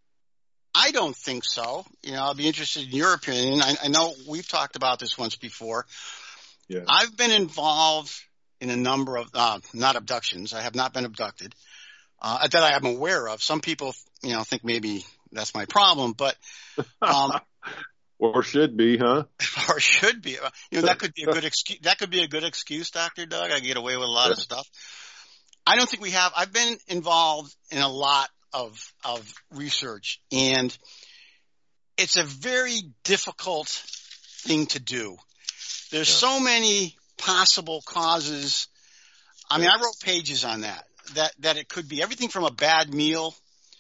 I don't think so. You know, I'll be interested in your opinion. I, I know we've talked about this once before. Yeah. I've been involved in a number of, uh, not abductions. I have not been abducted, uh, that I am aware of. Some people, you know, think maybe that's my problem, but, um, Or should be, huh? or should be, you know, that could be a good excuse. That could be a good excuse, Doctor Doug. I get away with a lot of Yeah. stuff. I don't think we have. I've been involved in a lot of, of research, and it's a very difficult thing to do. There's Yeah. so many possible causes. I mean, I wrote pages on that, that, that it could be everything from a bad meal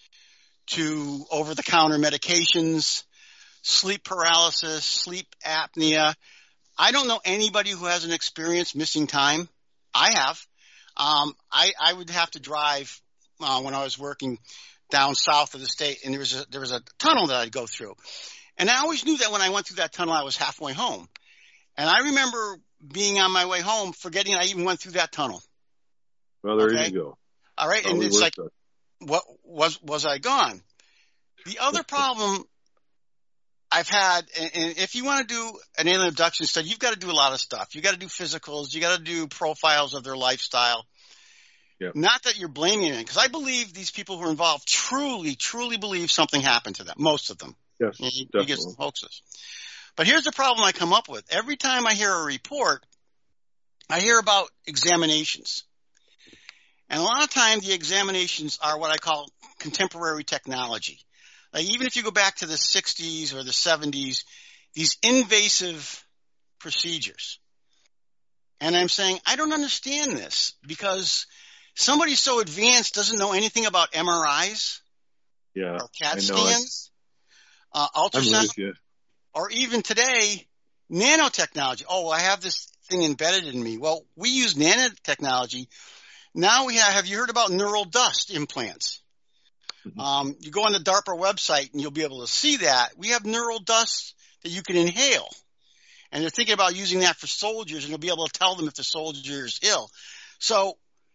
to over-the-counter medications, sleep paralysis, sleep apnea. I don't know anybody who hasn't experienced missing time. I have. Um, I, I would have to drive uh, when I was working down south of the state, and there was a, there was a tunnel that I'd go through. And I always knew that when I went through that tunnel, I was halfway home. And I remember being on my way home, forgetting I even went through that tunnel. Well, there Okay. you go. All right. And Probably it's worth like, it. what was, was I gone? The other problem I've had, and, and if you want to do an alien abduction study, you've got to do a lot of stuff. You got to do physicals. You got to do profiles of their lifestyle. Yeah. Not that you're blaming them, because I believe these people who are involved truly, truly believe something happened to them. Most of them. Yes, You, you definitely. get some hoaxes. But here's the problem I come up with. Every time I hear a report, I hear about examinations. And a lot of times the examinations are what I call contemporary technology. Like even if you go back to the sixties or the seventies, these invasive procedures. And I'm saying, I don't understand this, because somebody so advanced doesn't know anything about M R Is Yeah. or CAT I know. scans, uh, I'm ultrasound, with you. or even today, nanotechnology. Oh, I have this thing embedded in me. Well, we use nanotechnology. Now we have, have you heard about neural dust implants? Mhm. Um, you go on the DARPA website and you'll be able to see that. We have neural dust that you can inhale. And they're thinking about using that for soldiers, and you'll be able to tell them if the soldier is ill. So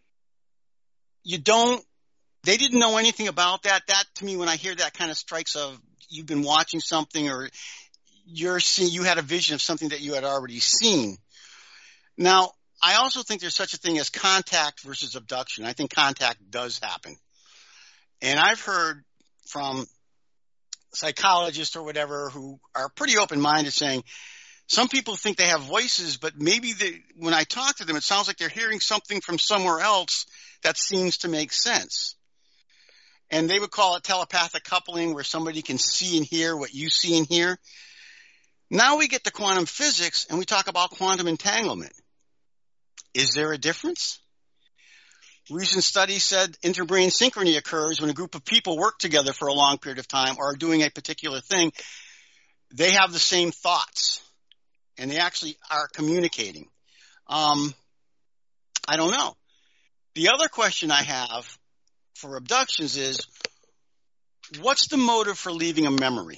you don't, they didn't know anything about that. That to me, when I hear that, kind of strikes of you've been watching something, or you're seeing, you had a vision of something that you had already seen. Now, I also think there's such a thing as contact versus abduction. I think contact does happen. And I've heard from psychologists or whatever who are pretty open-minded saying some people think they have voices, but maybe they, when I talk to them, it sounds like they're hearing something from somewhere else that seems to make sense. And they would call it telepathic coupling, where somebody can see and hear what you see and hear. Now we get to quantum physics and we talk about quantum entanglement. Is there a difference? Recent studies said interbrain synchrony occurs when a group of people work together for a long period of time or are doing a particular thing. They have the same thoughts, and they actually are communicating. Um, I don't know. The other question I have for abductions is, what's the motive for leaving a memory?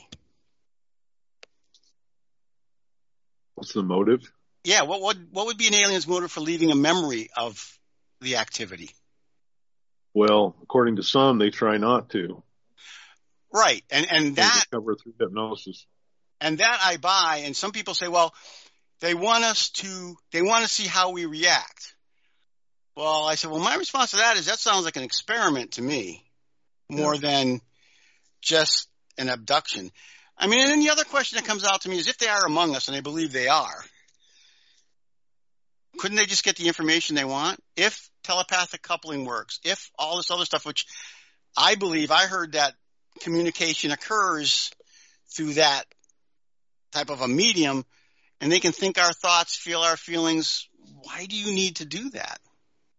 What's the motive? Yeah, what would what would be an alien's motive for leaving a memory of the activity? Well, according to some, they try not to. Right, and and They that recover through hypnosis. and that I buy. And some people say, well, they want us to they want to see how we react. Well, I said, well, my response to that is that sounds like an experiment to me, more Yeah. than just an abduction. I mean, and then the other question that comes out to me is, if they are among us, and I believe they are, couldn't they just get the information they want? If telepathic coupling works, if all this other stuff, which I believe, I heard that communication occurs through that type of a medium, and they can think our thoughts, feel our feelings, why do you need to do that?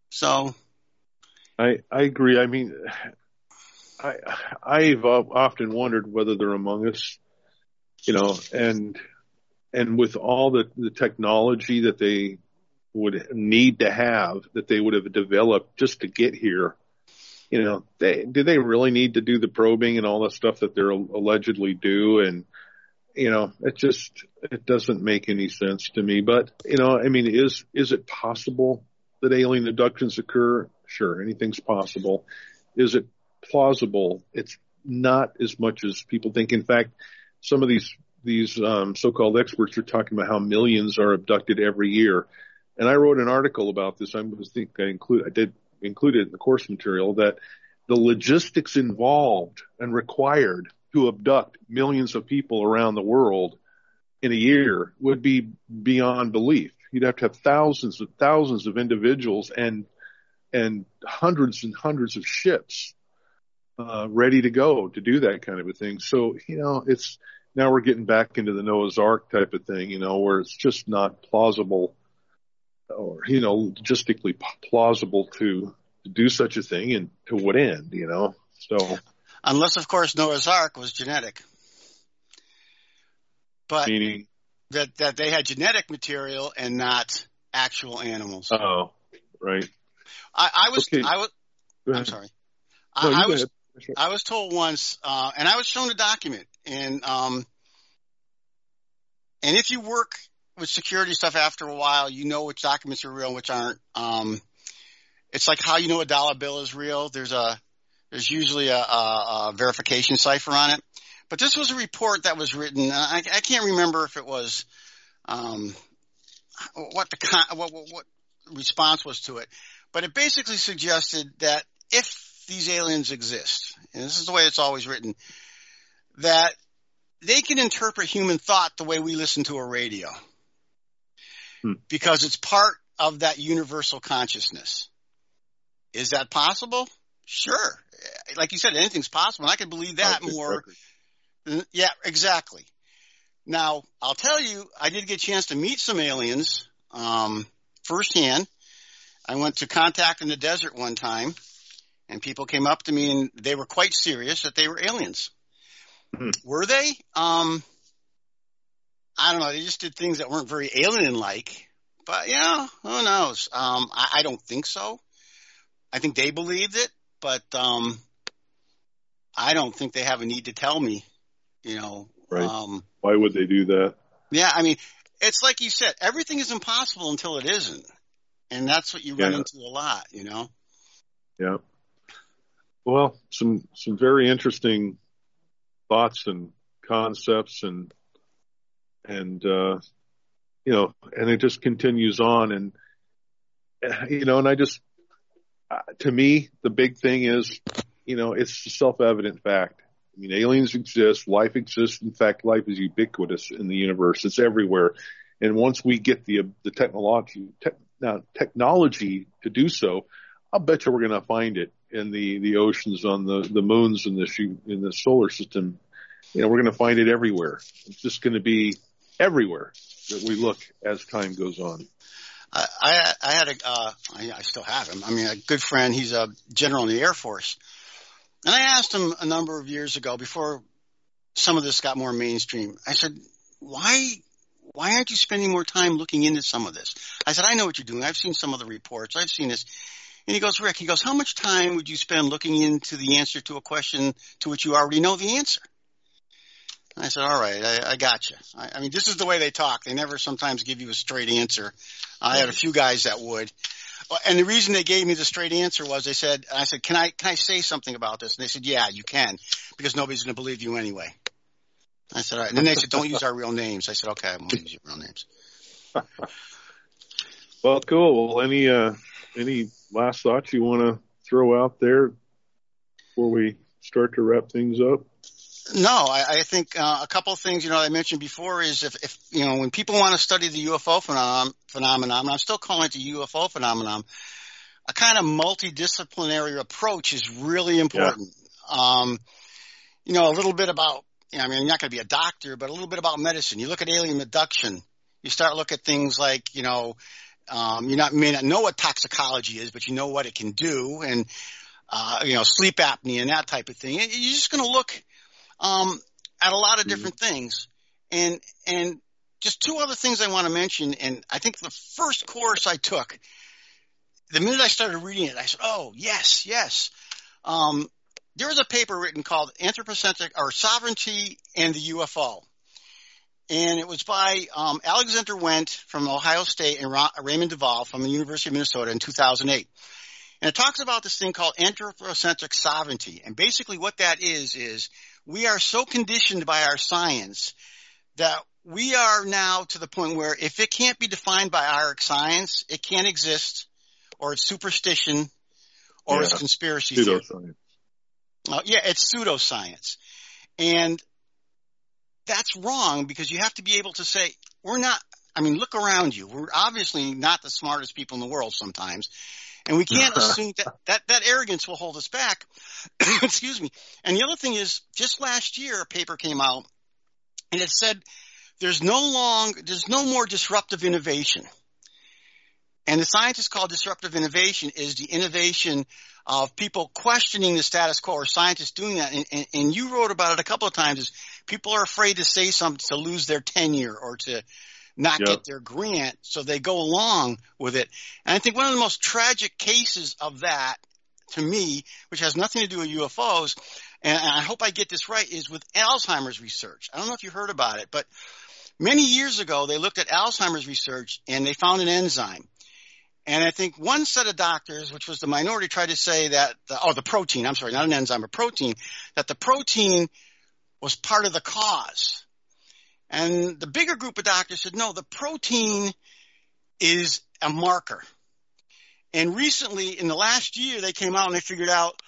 So, I I agree. I mean, I I've often wondered whether they're among us, you know, and and with all the the technology that they would need to have, that they would have developed just to get here, you know, they do they really need to do the probing and all the stuff that they're allegedly do? And you know, it just it doesn't make any sense to me. But you know, I mean, is is it possible that alien abductions occur? Sure, anything's possible. Is it plausible? It's not as much as people think. In fact, some of these these um, so-called experts are talking about how millions are abducted every year. And I wrote an article about this. I was think I include I did include it in the course material, that the logistics involved and required to abduct millions of people around the world in a year would be beyond belief. You'd have to have thousands and thousands of individuals and and hundreds and hundreds of ships uh, ready to go to do that kind of a thing. So, you know, it's now we're getting back into the Noah's Ark type of thing, you know, where it's just not plausible or, you know, logistically plausible to, to do such a thing, and to what end, you know? So, unless, of course, Noah's Ark was genetic. But meaning that, that they had genetic material and not actual animals. Oh, right. I, I was, okay. I was, I'm sorry. No, I, I go was, ahead. Sure. I was told once, uh, and I was shown a document, and, um, and if you work with security stuff after a while, you know which documents are real and which aren't. Um, it's like how you know a dollar bill is real. There's a, there's usually a, a, a verification cipher on it. But this was a report that was written. I, I can't remember if it was, um, what the con, what, what, what response was to it, but it basically suggested that if these aliens exist, and this is the way it's always written, that they can interpret human thought the way we listen to a radio, hmm. because it's part of that universal consciousness. Is that possible? Sure. Like you said, anything's possible. And I can believe that more. Than, yeah, exactly. Now, I'll tell you, I did get a chance to meet some aliens um, firsthand. I went to Contact in the Desert one time, and people came up to me, and they were quite serious that they were aliens. Mm-hmm. Were they? Um, I don't know. They just did things that weren't very alien-like. But, you know, who knows? Um, I, I don't think so. I think they believed it, but um, I don't think they have a need to tell me, you know. Right. Um, Why would they do that? Yeah, I mean, it's like you said, everything is impossible until it isn't. And that's what you yeah. run into a lot, you know? Yeah. Well, some some very interesting thoughts and concepts, and and uh, you know, and it just continues on, and you know, and I just uh, to me the big thing is, you know, it's a self-evident fact. I mean, aliens exist, life exists. In fact, life is ubiquitous in the universe; it's everywhere. And once we get the the technology te- now technology to do so, I'll bet you we're going to find it in the, the oceans, on the, the moons in the in the solar system. You know, we're going to find it everywhere. It's just going to be everywhere that we look as time goes on. I, I, I had a, uh, I, I still have him. I mean, a good friend. He's a general in the Air Force. And I asked him a number of years ago, before some of this got more mainstream, I said, why, why aren't you spending more time looking into some of this? I said, I know what you're doing. I've seen some of the reports. I've seen this. And he goes, Rick, he goes, how much time would you spend looking into the answer to a question to which you already know the answer? And I said, all right, I, I got you. I, I mean, this is the way they talk. They never sometimes give you a straight answer. I had a few guys that would. And the reason they gave me the straight answer was they said, I said, can I, can I say something about this? And they said, yeah, you can, because nobody's going to believe you anyway. I said, all right. And then they said, don't use our real names. I said, okay, I won't use your real names. Well, cool. Well, any, uh, any last thoughts you want to throw out there before we start to wrap things up? No, I, I think uh, a couple of things, you know, I mentioned before is if, if you know, when people want to study the U F O phenom- phenomenon, and I'm still calling it the U F O phenomenon, a kind of multidisciplinary approach is really important. Yeah. Um, you know, a little bit about, you know, I mean, you're not going to be a doctor, but a little bit about medicine. You look at alien abduction, you start looking at things like, you know, Um, you not may not know what toxicology is, but you know what it can do, and uh, you know, sleep apnea and that type of thing. You're just going to look um, at a lot of different mm-hmm. things, and and just two other things I want to mention. And I think the first course I took, the minute I started reading it, I said, "Oh, yes, yes." Um, there was a paper written called "Anthropocentric or Sovereignty and the U F O." And it was by um, Alexander Wendt from Ohio State and Ra- Raymond Duvall from the University of Minnesota in two thousand eight. And it talks about this thing called anthropocentric sovereignty. And basically what that is, is we are so conditioned by our science that we are now to the point where if it can't be defined by our science, it can't exist, or it's superstition, or yeah. it's conspiracy theory. Pseudoscience. Uh, yeah, it's pseudoscience. And that's wrong, because you have to be able to say, we're not, I mean, look around you. We're obviously not the smartest people in the world sometimes. And we can't assume that, that that arrogance will hold us back. Excuse me. And the other thing is, just last year, a paper came out, and it said there's no long, there's no more disruptive innovation. And the scientists call disruptive innovation is the innovation of people questioning the status quo, or scientists doing that. And, and, and you wrote about it a couple of times, is people are afraid to say something to lose their tenure or to not yep. get their grant, so they go along with it. And I think one of the most tragic cases of that, to me, which has nothing to do with U F Os, and I hope I get this right, is with Alzheimer's research. I don't know if you heard about it, but many years ago they looked at Alzheimer's research and they found an enzyme. And I think one set of doctors, which was the minority, tried to say that, the, oh, the protein, I'm sorry, not an enzyme, a protein, that the protein was part of the cause. And the bigger group of doctors said, no, the protein is a marker. And recently, in the last year, they came out and they figured out,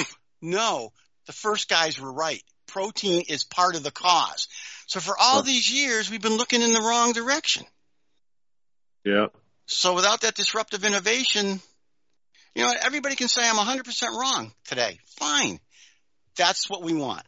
no, the first guys were right. Protein is part of the cause. So for all these years, we've been looking in the wrong direction. Yeah. So without that disruptive innovation, you know, everybody can say I'm one hundred percent wrong today. Fine. That's what we want.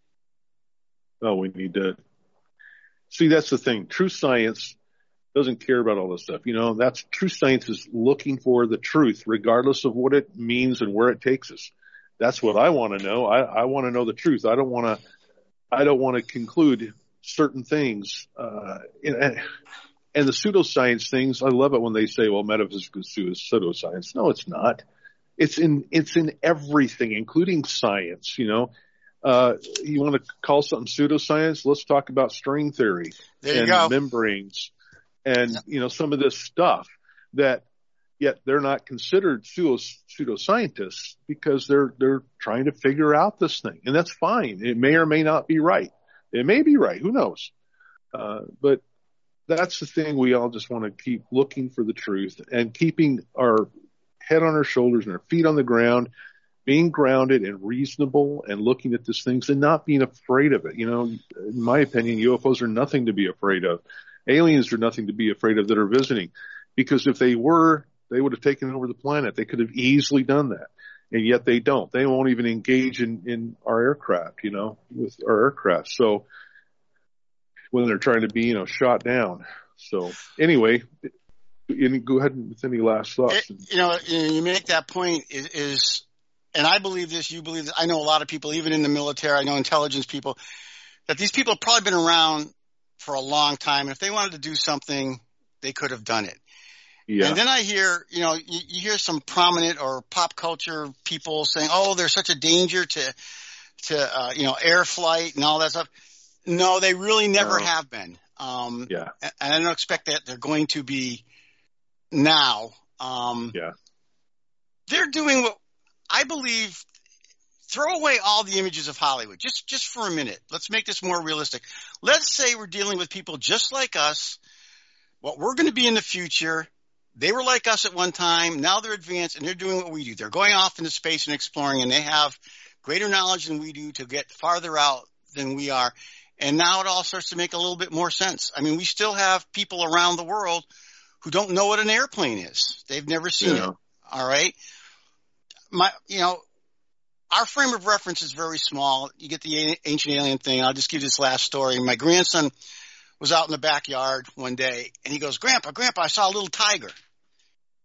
Oh, we need to. See, that's the thing. True science doesn't care about all this stuff. You know, that's true science is looking for the truth, regardless of what it means and where it takes us. That's what I want to know. I, I want to know the truth. I don't want to, I don't want to conclude certain things. Uh, and, and the pseudoscience things, I love it when they say, well, metaphysics is pseudoscience. No, it's not. It's in, it's in everything, including science, you know. Uh, you want to call something pseudoscience? Let's talk about string theory there you and go. membranes and, you know, some of this stuff that yet they're not considered pseudo, pseudoscientists because they're, they're trying to figure out this thing. And that's fine. It may or may not be right. It may be right. Who knows? Uh, but that's the thing. We all just want to keep looking for the truth and keeping our head on our shoulders and our feet on the ground, being grounded and reasonable and looking at these things and not being afraid of it. You know, in my opinion, U F Os are nothing to be afraid of. Aliens are nothing to be afraid of that are visiting, because if they were, they would have taken over the planet. They could have easily done that. And yet they don't. They won't even engage in, in our aircraft, you know, with our aircraft. So when they're trying to be, you know, shot down. So anyway, go ahead with any last thoughts. It, you know, you make that point is, is and I believe this, you believe this. I know a lot of people, even in the military, I know intelligence people, that these people have probably been around for a long time. And if they wanted to do something, they could have done it. Yeah. And then I hear, you know, you, you hear some prominent or pop culture people saying, oh, there's such a danger to, to, uh, you know, air flight and all that stuff. No, they really never no. have been. Um, yeah. And I don't expect that they're going to be now. Um, yeah. They're doing what, I believe, throw away all the images of Hollywood, just just for a minute. Let's make this more realistic. Let's say we're dealing with people just like us, what we're going to be in the future. They were like us at one time. Now they're advanced, and they're doing what we do. They're going off into space and exploring, and they have greater knowledge than we do to get farther out than we are. And now it all starts to make a little bit more sense. I mean, we still have people around the world who don't know what an airplane is. They've never seen yeah. it. All right. My, you know, our frame of reference is very small. You get the ancient alien thing. I'll just give you this last story. My grandson was out in the backyard one day, and he goes, Grandpa, Grandpa, I saw a little tiger.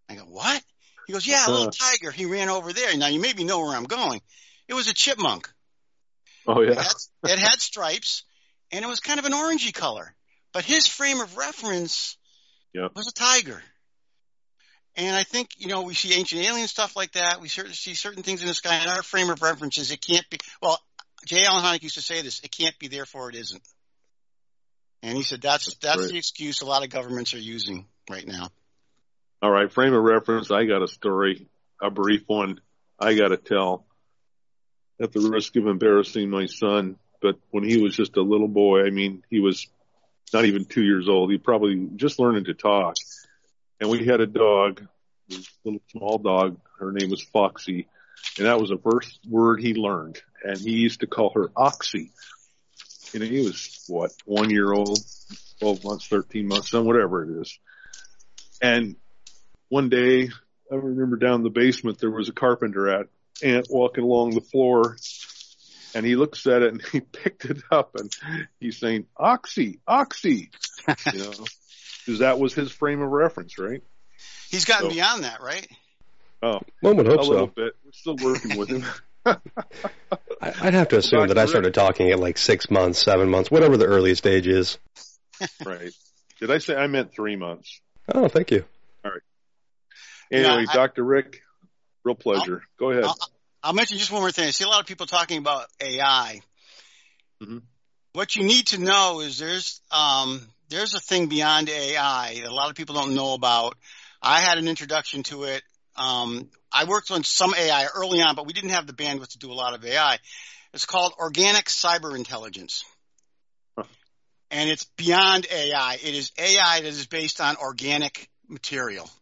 I go, what? He goes, yeah, a little tiger. He ran over there. Now, you maybe know where I'm going. It was a chipmunk. Oh, yeah. It had, it had stripes, and it was kind of an orangey color. But his frame of reference yep. was a tiger. And I think, you know, we see ancient alien stuff like that. We see certain things in the sky, and our frame of reference is it can't be – well, J. Allen Hynek used to say this, it can't be, therefore it isn't. And he said that's that's right. The excuse a lot of governments are using right now. All right, frame of reference, I got a story, a brief one I got to tell at the risk of embarrassing my son. But when he was just a little boy, I mean, he was not even two years old. He probably just learning to talk. And we had a dog, a little small dog. Her name was Foxy. And that was the first word he learned. And he used to call her Oxy. You know, he was, what, one year old, twelve months, thirteen months, whatever it is. And one day, I remember down in the basement, there was a carpenter at ant walking along the floor. And he looks at it and he picked it up and he's saying, Oxy, Oxy. You know, because that was his frame of reference, right? He's gotten so, beyond that, right? Oh, one would hope a so. little bit. We're still working with him. I'd have to assume that I started talking at like six months, seven months, whatever the earliest age is. Right. Did I say I meant three months? Oh, thank you. All right. Anyway, yeah, I, Doctor Rick, real pleasure. I'll, Go ahead. I'll, I'll mention just one more thing. I see a lot of people talking about A I. Mm-hmm. What you need to know is there's um, there's a thing beyond A I that a lot of people don't know about. I had an introduction to it. Um, I worked on some A I early on, but we didn't have the bandwidth to do a lot of A I. It's called organic cyber intelligence. Huh. And it's beyond A I. It is A I that is based on organic material.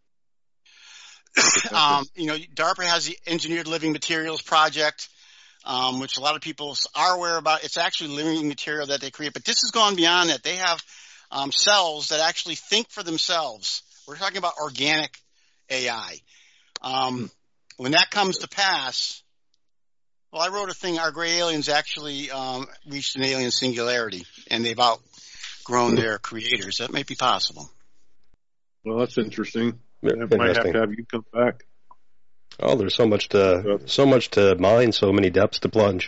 um, you know, DARPA has the Engineered Living Materials Project, um, which a lot of people are aware about. It's actually living material that they create, but this has gone beyond that. They have um, cells that actually think for themselves. We're talking about organic A I. Um, when that comes to pass, well, I wrote a thing, our gray aliens actually um, reached an alien singularity, and they've outgrown their creators. That might be possible. Well, that's interesting. Yeah, I might have to have you come back. Oh, there's so much to so much to mine, so many depths to plunge.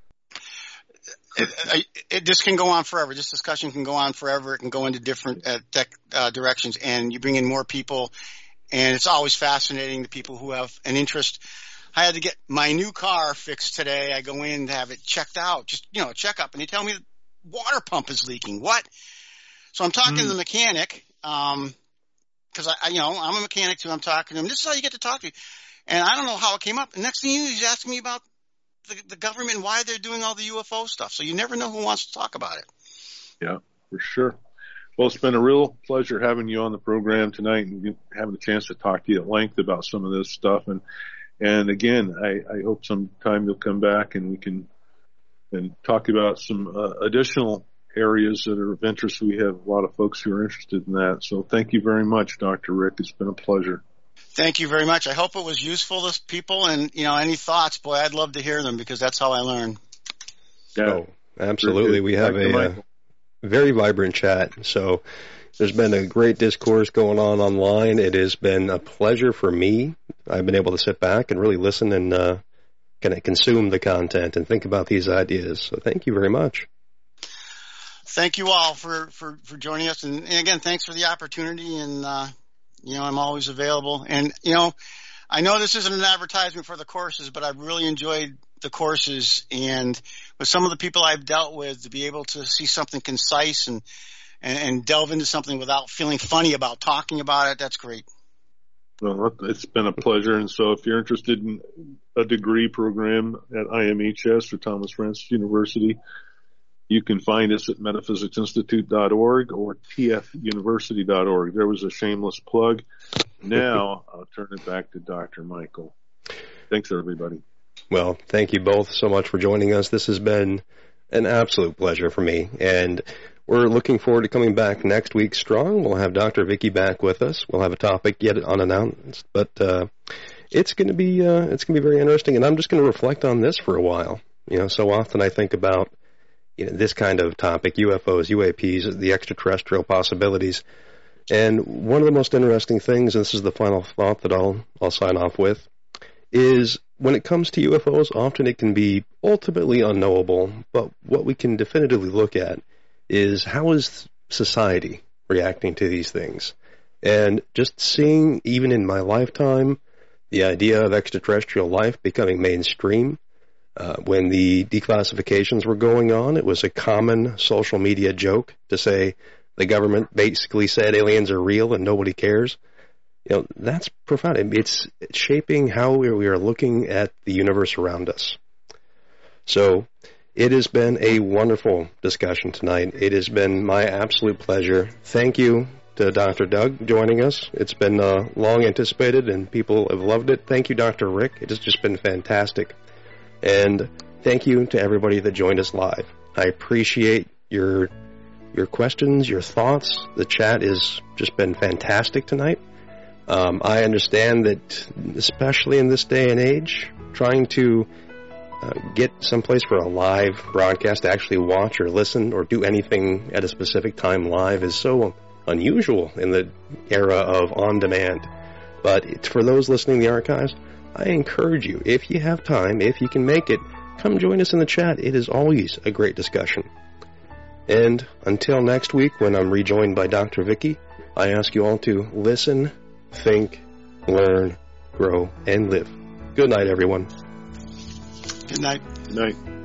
It, it, it, this can go on forever. This discussion can go on forever. It can go into different uh, tech uh, directions, and you bring in more people, and it's always fascinating, the people who have an interest. I had to get my new car fixed today. I go in to have it checked out, just, you know, a checkup, and they tell me the water pump is leaking. What? So I'm talking mm. to the mechanic, um, because I, I, you know, I'm a mechanic too. I'm talking to him. This is how you get to talk to you. And I don't know how it came up. And next thing you know, he's asking me about the, the government and why they're doing all the U F O stuff. So you never know who wants to talk about it. Yeah, for sure. Well, it's been a real pleasure having you on the program tonight and having a chance to talk to you at length about some of this stuff. And and again, I, I hope sometime you'll come back and we can and talk about some uh, additional areas that are of interest. We have a lot of folks who are interested in that. So thank you very much, Doctor Rick. It's been a pleasure. Thank you very much. I hope it was useful to people, and, you know, any thoughts, boy, I'd love to hear them because that's how I learn. Yeah, oh, absolutely. We have a, a very vibrant chat. So there's been a great discourse going on online. It has been a pleasure for me. I've been able to sit back and really listen and uh, kind of consume the content and think about these ideas. So thank you very much. Thank you all for, for, for joining us. And, and again, thanks for the opportunity. And, uh, you know, I'm always available. And, you know, I know this isn't an advertisement for the courses, but I've really enjoyed the courses. And with some of the people I've dealt with, to be able to see something concise and, and, and delve into something without feeling funny about talking about it, that's great. Well, it's been a pleasure. And so if you're interested in a degree program at I M H S or Thomas Francis University, you can find us at metaphysics institute dot org or T F university dot org. There was a shameless plug. Now I'll turn it back to Doctor Michael. Thanks, everybody. Well, thank you both so much for joining us. This has been an absolute pleasure for me, and we're looking forward to coming back next week strong. We'll have Doctor Vicky back with us. We'll have a topic yet unannounced, but uh, it's going to be uh, it's going to be very interesting, and I'm just going to reflect on this for a while. You know, so often I think about you know, this kind of topic, U F Os, U A Ps, the extraterrestrial possibilities, And one of the most interesting things, and this is the final thought that I'll I'll sign off with, is when it comes to U F Os, often it can be ultimately unknowable, but what we can definitively look at is how is society reacting to these things. And just seeing, even in my lifetime, the idea of extraterrestrial life becoming mainstream. Uh, when the declassifications were going on, it was a common social media joke to say the government basically said aliens are real and nobody cares. You know, that's profound. It's shaping how we are looking at the universe around us. So it has been a wonderful discussion tonight. It has been my absolute pleasure. Thank you to Doctor Doug joining us. It's been uh, long anticipated and people have loved it. Thank you, Doctor Rick. It has just been fantastic. And thank you to everybody that joined us live. I appreciate your your questions, your thoughts. The chat has just been fantastic tonight. Um, I understand that, especially in this day and age, trying to uh, get someplace for a live broadcast to actually watch or listen or do anything at a specific time live is so unusual in the era of on-demand. But it's for those listening to the archives, I encourage you, if you have time, if you can make it, come join us in the chat. It is always a great discussion. And until next week, when I'm rejoined by Doctor Vicky, I ask you all to listen, think, learn, grow, and live. Good night, everyone. Good night. Good night.